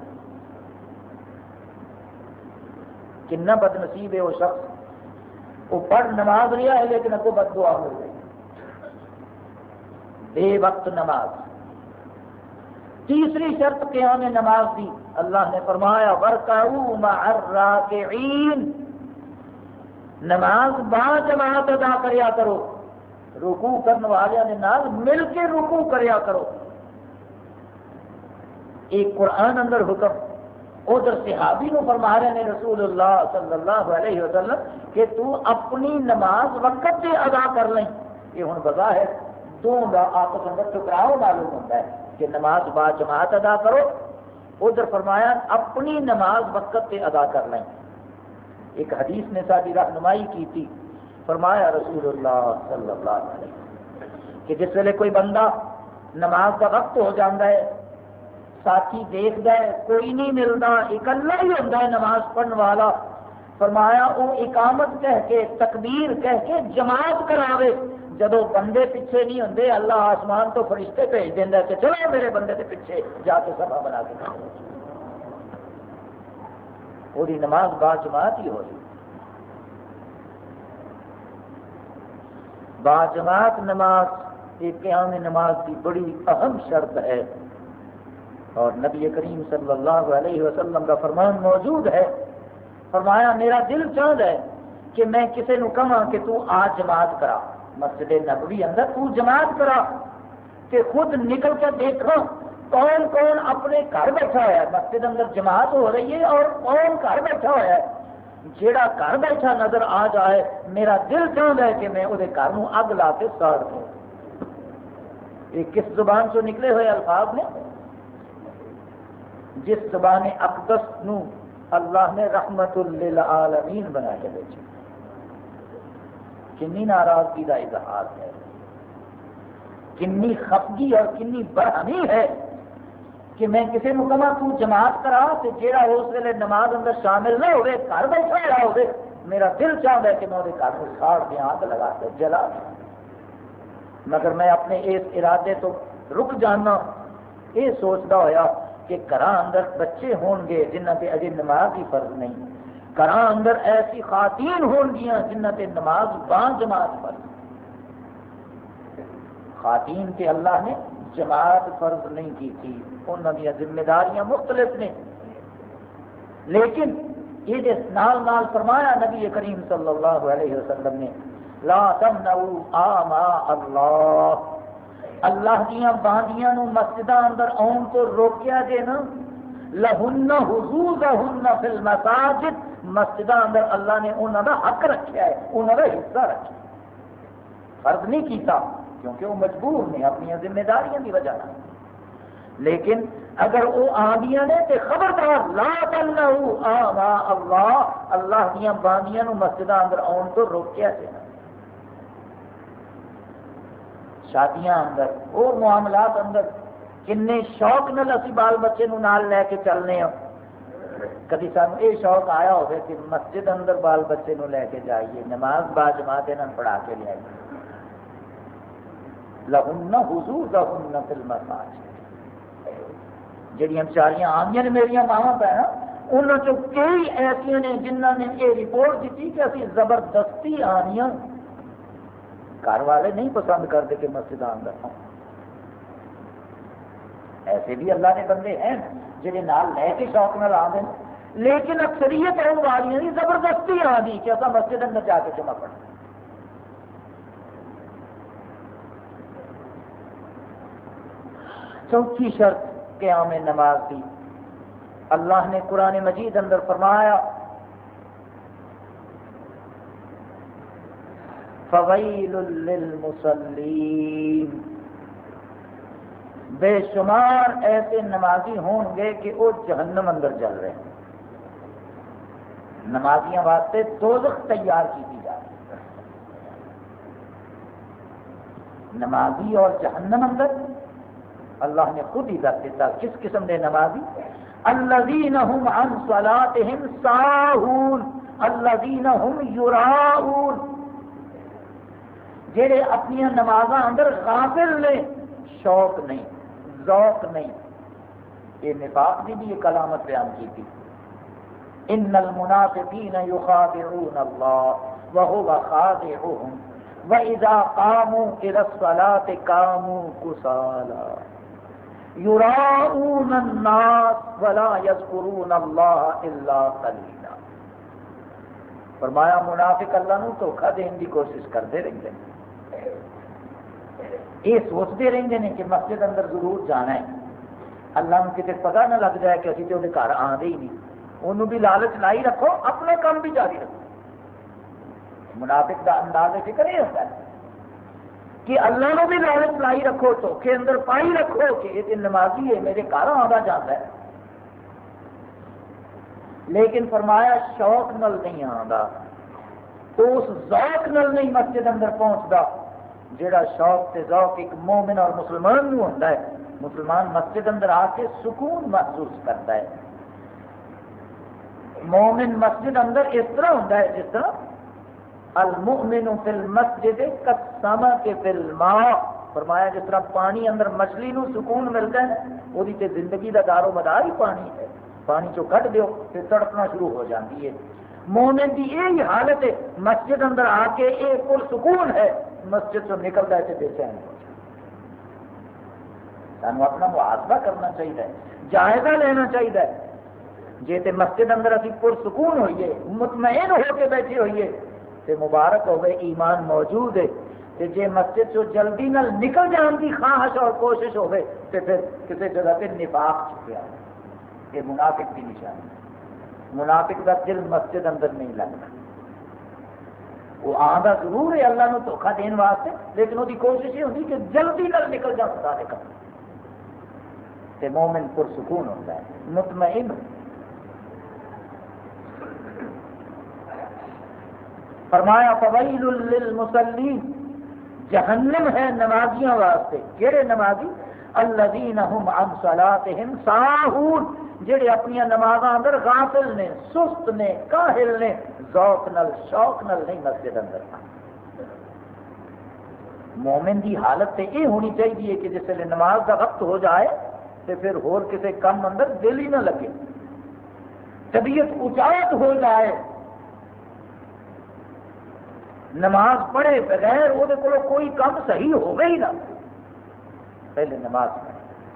کتنا بد نصیب ہے وہ شخص، وہ پڑھ نماز رہا ہے لیکن اگوں بد دعا ہو گئی. بے وقت نماز. تیسری شرط قیام نماز دی، اللہ نے فرمایا وَارْكَعُوا مَعَ الرَّاكِعِينَ، نماز با جماعت ادا کریا کرو، رکوع کرنے والے نے نال مل کے رکوع کریا کرو. ایک قرآن اندر حکم، ادھر صحابی کو فرما رہے ہیں رسول اللہ صلی اللہ علیہ وسلم کہ تو اپنی نماز وقت سے ادا کر لیں. یہ ہوں بظاہر دونوں کا آپس اندر ٹکراؤ معلوم ہوتا ہے کہ نماز با جماعت ادا کرو، ادھر فرمایا اپنی نماز وقت سے ادا کر لیں. ایک حدیث نے ساری رہنمائی کی تھی، فرمایا رسول اللہ صلی اللہ علیہ وسلم کہ جس ویلے کوئی بندہ نماز کا وقت ہو جاتا ہے، ساتھی دیکھتا ہے کوئی نہیں ملتا، اکلا ہی ہوتا ہے نماز پڑھنے والا، فرمایا وہ اقامت کہہ کے تکبیر کہہ کے جماعت کراوے. جدو بندے پیچھے نہیں ہوتے اللہ آسمان تو فرشتے بھیج دینا کہ چلو میرے بندے کے پیچھے جا کے سبھا بنا کے کھڑو. وہی نماز با جماعت ہی ہوئی. با جماعت نماز یہ قیام نماز کی بڑی اہم شرط ہے، اور نبی کریم صلی اللہ علیہ وسلم کا فرمان موجود ہے. فرمایا میرا دل چاہتا ہے کہ میں کسی نو کہاں کہ تو آج جماعت کرا، مسجد نبوی اندر تو جماعت کرا، کہ خود نکل کر دیکھو کون کون اپنے گھر بیٹھا ہوا ہے. مسجد اندر جماعت ہو رہی ہے اور کون گھر بیٹھا ہوا ہے. جیڑا گھر بیٹھا نظر آ جائے میرا دل چاہتا ہے کہ میں وہ گھر نو اگ لا کے ساڑ دوں. یہ کس زبان سے نکلے ہوئے الفاظ نے؟ جس زبان اقدس نو اللہ نے رحمت للعالمین بنا کے بھیجا. کنی ناراضگی کا اظہار ہے. کنی خفگی اور کنی برہمی ہے کہ میں کسی کو کہاں تو جماعت کرا تو جیڑا اس ویلے نماز اندر شامل نہ ہوئے گھر بیٹھا رہا ہوئے میرا دل چاہتا ہے کہ میں وہ گھر کو ساڑ دیا آگ لگا کے جلا دیا، مگر میں اپنے اس ارادے تو رک جانا یہ سوچتا ہوا کہ گھر اندر بچے ہون گے جنہ پہ اجے نماز ہی فرض نہیں، گھر اندر ایسی خواتین ہون گیاں جنہ پہ نماز بان جماعت فرض، خواتین کے اللہ نے جماعت فرض نہیں کی تھی، انہوں کی ذمہ داریاں مختلف نے، لیکن یہ نال نال فرمایا نبی کریم صلی اللہ علیہ وسلم نے لا تمنعوا آماء اللہ، اللہ دیاں باندیاں نو مسجداں اندر آن تو روکیا جے نا، لہن حظوظہن فی المساجد، مسجداں اندر اللہ نے انہاں دا حق رکھیا ہے، انہاں دا حصہ رکھیا، فرض نہیں کیتا کیونکہ وہ مجبور نے اپنی ذمہ داریاں کی وجہ سے، لیکن اگر وہ آدیاں نے تو خبردار لا تمنعوا آماء اللہ، اللہ دیاں باندیاں نو مسجداں اندر آن تو روکیا جے نا۔ شادیاں اندر اور معاملات اندر کنے شوق نال اسی بال بچے نو نال لے کے چلنے ہوں، کبھی سانو یہ شوق آیا ہوگا کہ مسجد اندر بال بچے نو لے کے جائیے نماز با جماعت انہاں پڑھا کے لے آئیے، لہن حظوظہن فی المساجد، جہاں بیچاریاں آنگیاں نے میرا ماواں بہن انہوں چو کئی ایسا نے جنہوں نے یہ رپورٹ دیتی کہ اسی زبردستی آنیاں، گھر والے نہیں پسند کرتے کہ مسجد اندر ہوں، ایسے بھی اللہ نے بندے ہیں جہے نال لے کے شوق نال آتے ہیں، لیکن اکثریت ان والیاں دی زبردستی آ گئی کہ اصل مسجد اندر جا کے جمع پڑھنا۔ چوتھی شرط قیام نماز دی، اللہ نے قرآن مجید اندر فرمایا فویل للمصلین، بے شمار ایسے نمازی ہون گے کہ وہ جہنم اندر جل رہے ہیں، نمازیاں واسطے دوزخ تیار کی جا رہی ہے، نمازی اور جہنم اندر اللہ نے خود ہی دس دیتا کس قسم کے نمازی، الذین هم عن صلاتهم ساہون الذین هم یراؤون، جہے اپنی نمازاں اندر غافل نے، شوق نہیں ذوق نہیں، یہ نفاق کی بھی ایک علامت بیان کی تھی، ان المنافقین یخادعون اللہ وهو خادعهم واذا قاموا الى الصلاة قاموا كسالى یراؤون الناس ولا یذکرون اللہ الا قلیلا، فرمایا منافق اللہ نو دھوکہ دین کی کوشش کرتے رہتے ہیں، یہ سوچتے رہتے ہیں کہ مسجد اندر ضرور جانا ہے، اللہ کو کسی پتہ نہ لگ جائے کہ ابھی تو وہ گھر آتے ہی نہیں، انہوں بھی لالچ لائی رکھو، اپنے کام بھی جاری رکھو۔ منافق کا انداز فکر یہ ہوتا ہے کہ اللہ کو بھی لالچ لائی رکھو، دھوکے اندر پائی رکھو کہ یہ نمازی ہے میرے گھر آتا جاتا ہے، لیکن فرمایا شوق نل نہیں آتا، اس ذوق نل نہیں مسجد اندر پہنچتا جڑا شوق تے ذوق ایک مومن اور مسلمان نو ہوتا ہے۔ مسلمان مسجد اندر آ کے سکون محسوس کرتا ہے، مومن مسجد اندر اس طرح ہوتا ہے جس طرح المؤمن فی المسجد کالسمک فی الماء، فرمایا جس طرح پانی اندر مچھلی نو سکون ملتا ہے، وہی تے زندگی دا دار و مدار ہی پانی ہے، پانی چو کٹ دیو پھر تڑپنا شروع ہو جاتی ہے۔ مومن کی یہی حالت ہے، مسجد اندر آ کے یہ پر سکون ہے، مسجد سے نکلتا ہے بے چین ہو جائے۔ سانو اپنا محاسبہ کرنا چاہیے، جائزہ لینا چاہیے، جی تے مسجد اندر ابھی پرسکون ہوئیے، مطمئن ہو کے بیٹھے ہوئیے تے مبارک ہوئے، ایمان موجود ہے، تے جے مسجد سے جلدی نال نکل جان کی خواہش اور کوشش ہوئے تے پھر کسی جگہ پہ نفاق چھپیا، یہ منافق کی نشانی ہے۔ منافق کا دل مسجد اندر نہیں لگتا، وہ آندا ضرور ہے اللہ نو دھوکھا دین واسطے، لیکن وہ کوشش یہ ہوتی کہ جلدی نال نکل جا خدا دے کم، تے مومن پرسکون ہوتا ہے، مطمئن۔ فرمایا فویل للمصلین، جہنم ہے نمازیاں واسطے. کہڑے نمازی؟ الذین هم عن صلاتهم ساہون، جڑے اپنی نمازاں اندر غافل نے، سست نے، کاہل نے، ذوق نال شوق نال نہیں مسجد اندر. مومن دی حالت تے یہ ہونی چاہیے کہ جس ویلے نماز کا وقت ہو جائے تو پھر ہور کسی کام اندر دل ہی نہ لگے، طبیعت اچاٹ ہو جائے، نماز پڑھے بغیر وہ کوئی کام صحیح ہوگا ہی نہ، پہلے نماز پڑھے.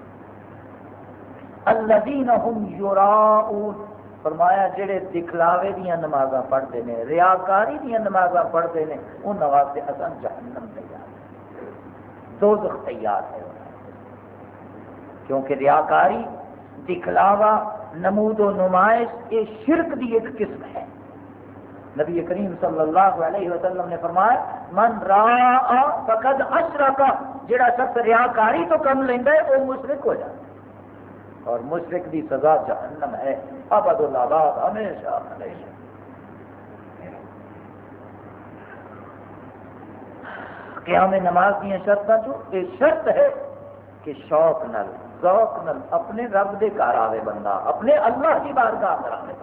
الذین هم یراؤون، فرمایا جڑے دکھلاوے دیاں نمازاں پڑھتے ہیں، ریاکاری دیاں نمازاں پڑھتے ہیں، ان واسطے اصل جہنم تیار، دوزخ تیار ہے. کیونکہ ریاکاری، دکھلاوا، نمود و نمائش یہ شرک دی ایک قسم ہے. نبی کریم صلی اللہ علیہ وسلم نے فرمایا من راء فقد اشرک، جڑا شخص ریاکاری تو کم لیندا ہے وہ مشرک ہو جاتا ہے، اور مشرک دی سزا جہنم ہے ابد الآباد، ہمیشہ ہمیشہ. قیام نماز کی شرطاں جو یہ شرط ہے کہ شوق نل ذوق نل اپنے رب دے گھر آوے بندہ، اپنے اللہ کی بارگاہ اندر آوے.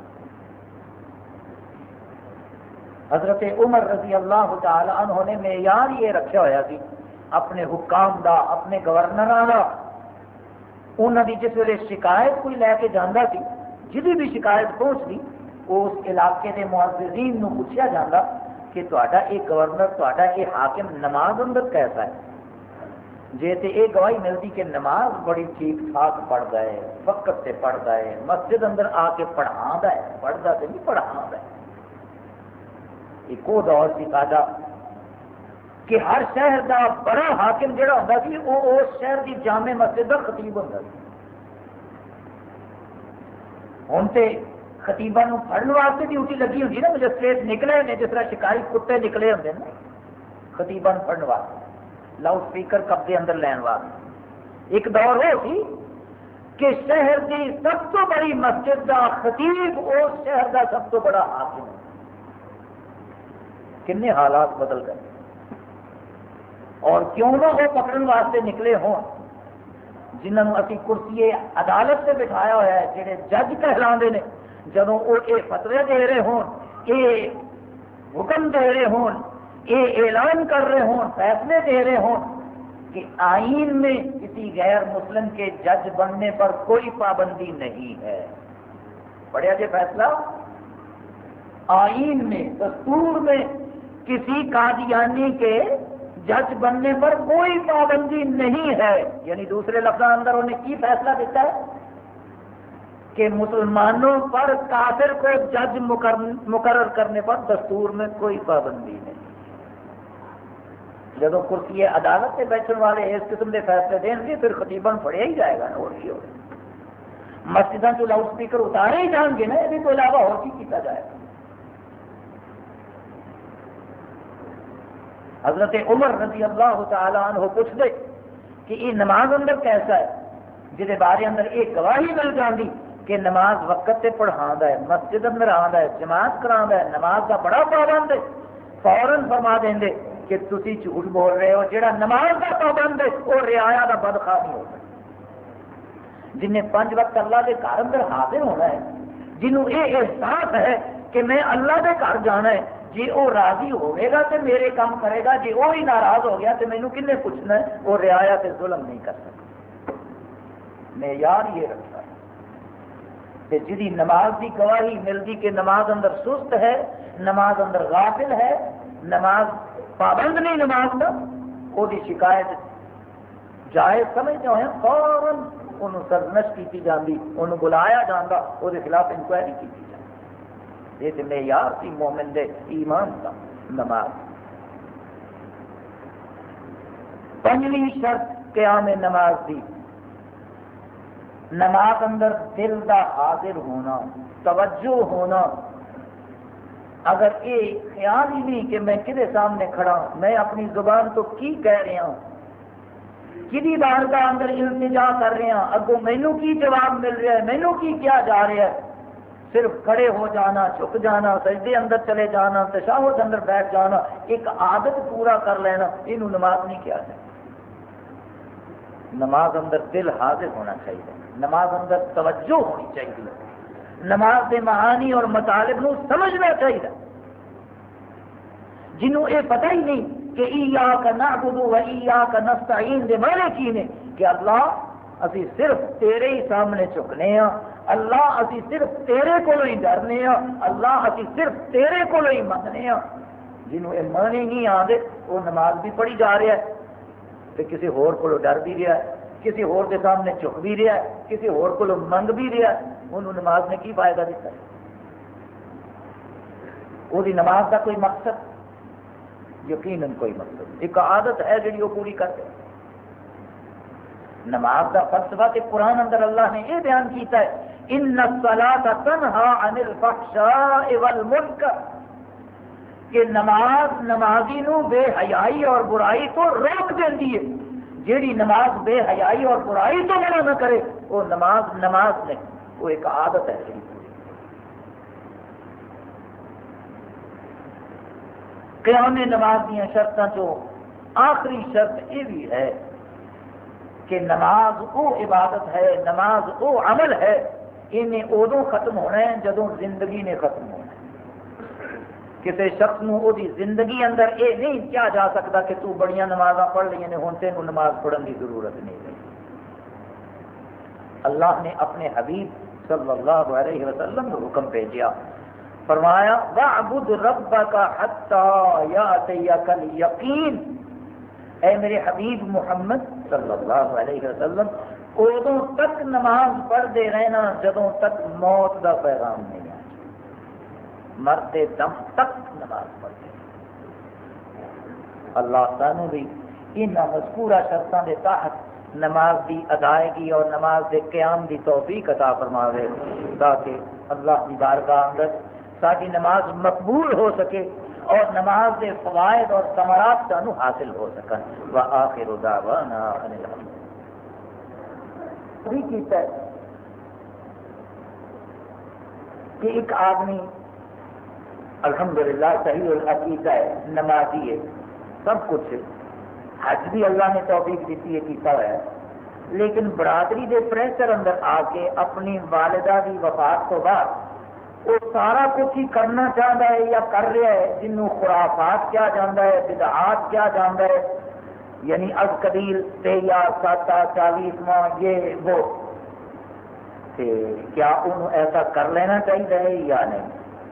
حضرت عمر رضی اللہ تعالی عنہ نے معیار یہ رکھا ہوا سی اپنے حکام دا، اپنے گورنراں دا. انہاں دی جس ویلے شکایت کوئی لے کے جاندہ سی، جدی بھی شکایت پہنچتی اس علاقے کے معززین نو پوچھا جاندہ کہ تہاڈا یہ گورنر، تہاڈا یہ حاکم نماز اندر کیسا ہے. جے تے یہ گواہی ملتی کہ نماز بڑی ٹھیک ٹھاک پڑھتا ہے، وقت سے پڑھتا ہے، مسجد اندر آ کے پڑھاندا ہے، پڑھتا تو نہیں پڑھاندا ہے. ایک وہ دور سی ساڈا کہ ہر شہر دا بڑا حاکم جڑا ہوندا سی وہ اس شہر دی جامع مسجد دا خطیب ہوندا سی. ہن تے خطیباں نوں پڑھن واسطے ڈیوٹی لگی ہوندی نا، مجسٹریٹ نکلے نے جس طرح شکاری کتے نکلے ہوندے نا خطیباں نوں پڑھن واسطے، لاؤڈ سپیکر قبضے اندر لین واسطے. ایک دور وہ سی کہ شہر کی سب تو بڑی مسجد دا خطیب اس شہر دا سب تو بڑا حاکم. کتنے حالات بدل گئے، اور کیوں نہ وہ پکڑن واسطے نکلے ہوں جنہوں نے اسی کرسی عدالت سے بٹھایا ہوا ہے، جڑے جج کہلاندے نے، جدوں وہ یہ فتوے دے رہے ہوں، یہ حکم دے رہے ہوں، یہ اعلان کر رہے ہوں، فیصلے دے رہے ہوں کہ آئین میں کسی غیر مسلم کے جج بننے پر کوئی پابندی نہیں ہے. پڑھیا جی فیصلہ، آئین میں، دستور میں کسی قادیانی کے جج بننے پر کوئی پابندی نہیں ہے. یعنی دوسرے لفظوں اندر انہیں کی فیصلہ دیتا ہے کہ مسلمانوں پر کافر کو جج مقرر کرنے پر دستور میں کوئی پابندی نہیں. جب کرسی عدالت سے بیٹھنے والے اس قسم کے فیصلے دیں گے پھر خطیباً پڑھیا ہی جائے گا نا، اور کی ہو مسجدوں سے لاؤڈ سپیکر اتارے ہی جان گے نا، یہ تو علاوہ اور کی کیتا جائے گا. حضرت عمر رضی اللہ تعالی عنہ پوچھ دے کہ یہ نماز اندر کیسا ہے، جہے بارے اندر ایک گواہی مل جاندی کہ نماز وقت سے پڑھاندا ہے، مسجد اندر آندا ہے، جماعت کراندا ہے، نماز کا بڑا پابند ہے، فوراً فرما دیں دے کہ تسی جھوٹ بول رہے ہو. جہاں نماز کا پابند ہے وہ رعایا کا بدخواہ نہیں ہو سکتا. جن نے پانچ وقت اللہ کے گھر اندر حاضر ہونا ہے، جنہوں یہ احساس ہے کہ میں اللہ کے گھر جانا ہے، جی وہ راضی ہوئے گا تو میرے کام کرے گا، جی وہ ہی ناراض ہو گیا تو مینوں کنے پوچھنا ہے. وہ رعایا سے ظلم نہیں کر سکتا. معیار یہ رکھتا ہے کہ جی نماز کی گواہی ملتی کہ نماز اندر سست ہے، نماز اندر غافل ہے، نماز پابند نہیں، نماز کا وہ شکایت جائز سمجھتے ہوئے فوراً انہوں سرزنش کی جاتی، انہوں بلایا جاتا، وہ خلاف انکوائری کی جاتی. یہ تو معیار سی مومن دے ایمان کا نماز. پنجویں شرط قیام نماز دی، نماز اندر دل دا حاضر ہونا، توجہ ہونا. اگر یہ خیال ہی نہیں کہ میں کدے سامنے کھڑا ہوں، میں اپنی زبان تو کی کہہ رہا ہوں، کدی بارگاہ اندر التجا کر رہا ہوں، اگوں مینوں کی جواب مل رہا ہے، مینوں کی کیا جا رہا ہے، صرف کھڑے ہو جانا، جھک جانا، سجدے اندر چلے جانا، تشہد اندر بیٹھ جانا، ایک عادت پورا کر لینا، یہ نماز نہیں کیا جائے۔ نماز اندر دل حاضر ہونا چاہیے، نماز اندر توجہ ہونی چاہیے، نماز کے معانی اور مطالب نو سمجھنا چاہیے۔ جنہوں یہ پتہ ہی نہیں کہ ایاک نعبد و ایاک نستعین دے معنی کی نے کہ اللہ اسی صرف تیرے ہی سامنے چکنے ہاں، اللہ اسی صرف تیرے کو ہی ڈرنے ہاں، اللہ اسی صرف تیرے کو ہی منگنے ہاں، جنہوں یہ معنی نہیں آتے وہ نماز بھی پڑھی جا رہا ہے تو کسی ہور کو ڈر بھی رہا ہے، کسی ہور کے سامنے چک بھی رہا ہے، کسی ہور کو منگ بھی رہا ہے، انہوں نماز نے کی فائدہ دیتا ہے؟ وہ نماز کا کوئی مقصد یقیناً کوئی مقصد، ایک عادت ہے جی وہ پوری کرتے۔ نماز کا فلسفہ تے قرآن اندر اللہ نے یہ بیان کیتا ہے ان الصلاۃ تنہا عن الفحشاء والمنکر، کہ نماز نمازی نو بے حیائی اور برائی تو روک دیندی ہے۔ جیڑی نماز بے حیائی اور برائی تو منع نہ کرے وہ نماز نماز نہیں، وہ ایک عادت ہے جی۔ قیام نماز دیا شرطاں چو آخری شرط یہ بھی ہے کہ نماز وہ عبادت ہے، نماز وہ عمل ہے، انہیں ادو ختم ہونا ہے جدوں زندگی نے ختم ہونا ہے۔ کسی شخص نو وہ زندگی اندر یہ نہیں کیا جا سکتا کہ تو بڑیاں نمازاں پڑھ لی نے ہوں تینوں نماز پڑھن کی ضرورت نہیں ہے۔ اللہ نے اپنے حبیب صلی اللہ علیہ وسلم کو حکم بھیجا، فرمایا وَاعْبُدْ رَبَّكَ حَتَّى يَأْتِيَكَ الْيَقِينُ، اے میرے حبیب محمد صلی اللہ علیہ وسلم ادوں تک نماز پڑھتے رہنا جدوں تک موت دا پیغام نہیں آ، مرتے دم تک نماز پڑھتے۔ اللہ سانو بھی ان مذکورہ شرطاں دے تحت نماز دی ادائیگی اور نماز دے قیام دی توفیق عطا فرماوے تاکہ اللہ کی بارگاہ اندر ساری نماز مقبول ہو سکے اور نماز کے فوائد اور ثمرات سانو حاصل ہو سکن۔ وآخر دعوانا ان الحمد بھی کیتا ہے کہ ایک آدمی الحمدللہ صحیح العقیدہ ہے، نمازی ہے، سب کچھ ہے، حج بھی اللہ نے توفیق دیتی ہے کیتا ہوا ہے، لیکن برادری کے پریشر اندر آ کے اپنی والدہ کی وفات تو بعد وہ سارا کچھ ہی کرنا چاہتا ہے یا کر رہا ہے جنہوں خرافات کیا جاتا ہے، بدعات کیا جاتا ہے، یعنی از قبیل تیہ ساتا چالیسواں یہ وہ، کیا انہوں ایسا کر لینا چاہیے یا نہیں؟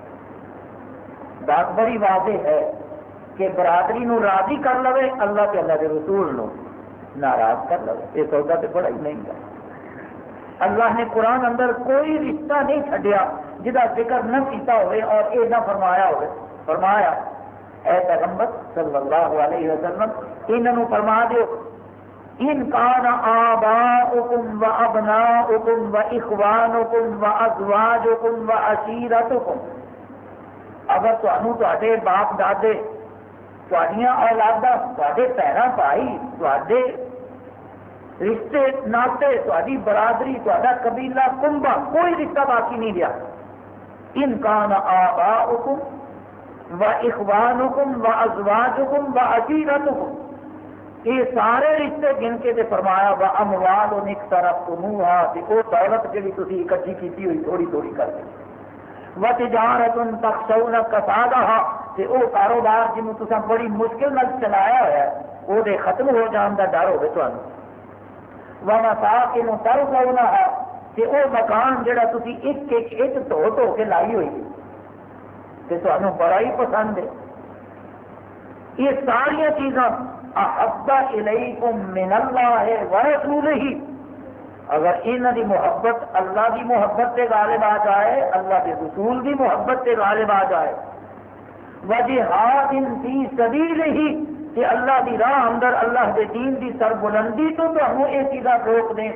بات بڑی واضح ہے کہ برادری نو راضی کر لو اللہ کے اللہ کے رسول نو ناراض کر لو، یہ سودا تو بڑا ہی نہیں ہے۔ اللہ نے قرآن اندر کوئی رشتہ نہیں چھڈیا جدا ذکر نہ کیتا ہوئے اور یہ نہ فرمایا ہوئے۔ فرمایا اے پیغمبر صلی اللہ علیہ وسلم انہوں فرما دیو ان کان آباؤکم و ابناؤکم و اخوانکم و ازواجکم و عشیرتکم، اگر تانوں تواڈے باپ دادے، تواڈیاں اولاداں، تواڈے بھیڑاں بھائی، تواڈے رشتے ناطے، تواڈی برادری، تواڈا قبیلہ کنبہ، کوئی رشتہ باقی نہیں رہا، ان کان آباؤکم و اخوانکم و ازواجکم و عشیرتکم، یہ سارے رشتے گن کے تے فرمایا و اموال اقترفتموها، تے وہ دولت جڑی تسی اکٹھی کیتی ہوئی تھوڑی تھوڑی کر کے، و تجارت تخشون کسادها، تے وہ کاروبار جنوں تساں بڑی مشکل نال چلایا ہوا ہے وہ دے ختم ہو جان دا ڈر ہوے تانوں، ومساکن ترضونها، تے وہ مکان جڑا تسی ایک ایک ایک دھو دھو کے لائی ہوئی تے تانوں بڑا ہی پسند ہے، یہ ساری چیزاں احب الیکم من اللہ ورسولہ، اگر انہاں دی محبت اللہ دی محبت سے غالب آ جائے، اللہ کے رسول دی محبت سے غالب آ جائے، وجہاد فی سبیلہ، کہ اللہ دی راہ اندر اللہ دے دین دی سربلندی تو تمہیں یہ چیزاں روک دیں،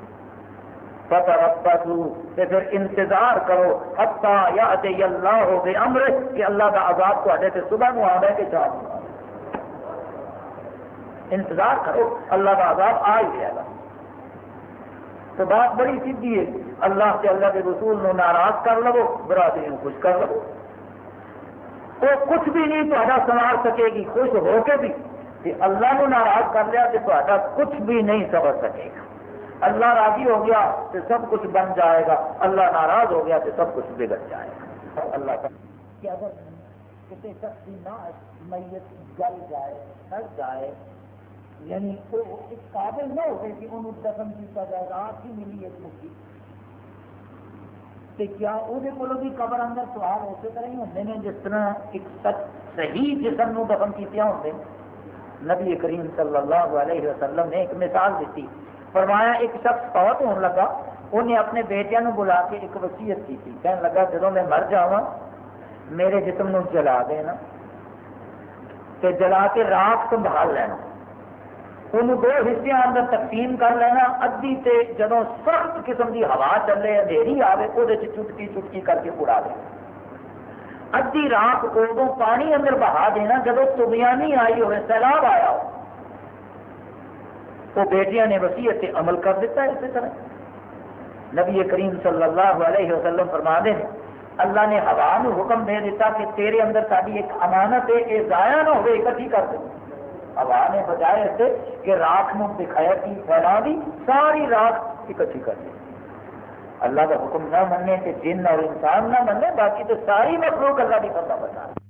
فتربصوا، تے پھر انتظار کرو، حتی یأتی اللہ بامرہ، کہ اللہ کا عذاب تواڈے تے صبح نو آوے کہ شام نو آوے، انتظار کرو، اللہ کا عذاب آ ہی جائے گا۔ تو بات بڑی سیدھی ہے، اللہ سے اللہ کے رسول نو ناراض کر لو، برادری نو خوش کر لو، وہ کچھ بھی نہیں تہاڈا سنوار سکے گی، خوش ہو کے بھی کہ اللہ نو ناراض کر لیا تو تہاڈا کچھ بھی نہیں سبر سکے گا۔ اللہ راضی ہو گیا تو سب کچھ بن جائے گا، اللہ ناراض ہو گیا تو سب کچھ بگڑ جائے گا۔ اللہ کا کہ اگر کسی شخص کی نہ میت گل جائے سڑ جائے، یعنی وہ اس قابل نہ ہوئے کہ انہوں دفن کیا جائے، رات ہی ملی ایک مٹھی، تو کیا وہ بھی قبر اندر سوال اسی طرح ہی ہوتے ہیں جس طرح ایک صحیح جسم نو دفن کیتے ہوتے ہیں؟ نبی کریم صلی اللہ علیہ وسلم نے ایک مثال دیتی، فرمایا ایک شخص فوت ہونے لگا، انہیں اپنے بیٹیاں نو بلا کے ایک وصیت کی تھی، کہنے لگا جب میں مر جاواں میرے جسم نو جلا دینا، تے جلا کے راکھ سنبھال لینا، انہوں دو حصوں اندر تقسیم کر لینا، ادھی تے جدوں سخت قسم کی ہوا چلے اندھیری آئے وہ چٹکی چٹکی کر کے اڑا دینا، ادھی راکھ ادو پانی اندر بہا دینا جدوں طغیانی آئی ہوئے، سیلاب آیا ہو۔ وہ بیٹیاں نے وصیت سے عمل کر دیتا ہے۔ اسی طرح نبی کریم صلی اللہ علیہ وسلم فرماتے ہیں اللہ نے ہوا نو حکم دے دیتا کہ تیرے اندر ساری ایک امانت ہے، یہ ضائع نہ ہوئے، اکٹھی کر دے۔ ہوا نے بجائے سے کہ راکھ نو دکھایا کی پھیلا دی، ساری راکھ اکٹھی کر دی۔ اللہ کا حکم نہ مننے کہ جن اور انسان نہ مننے، باقی تو ساری مخلوق اللہ کی فرما بردار۔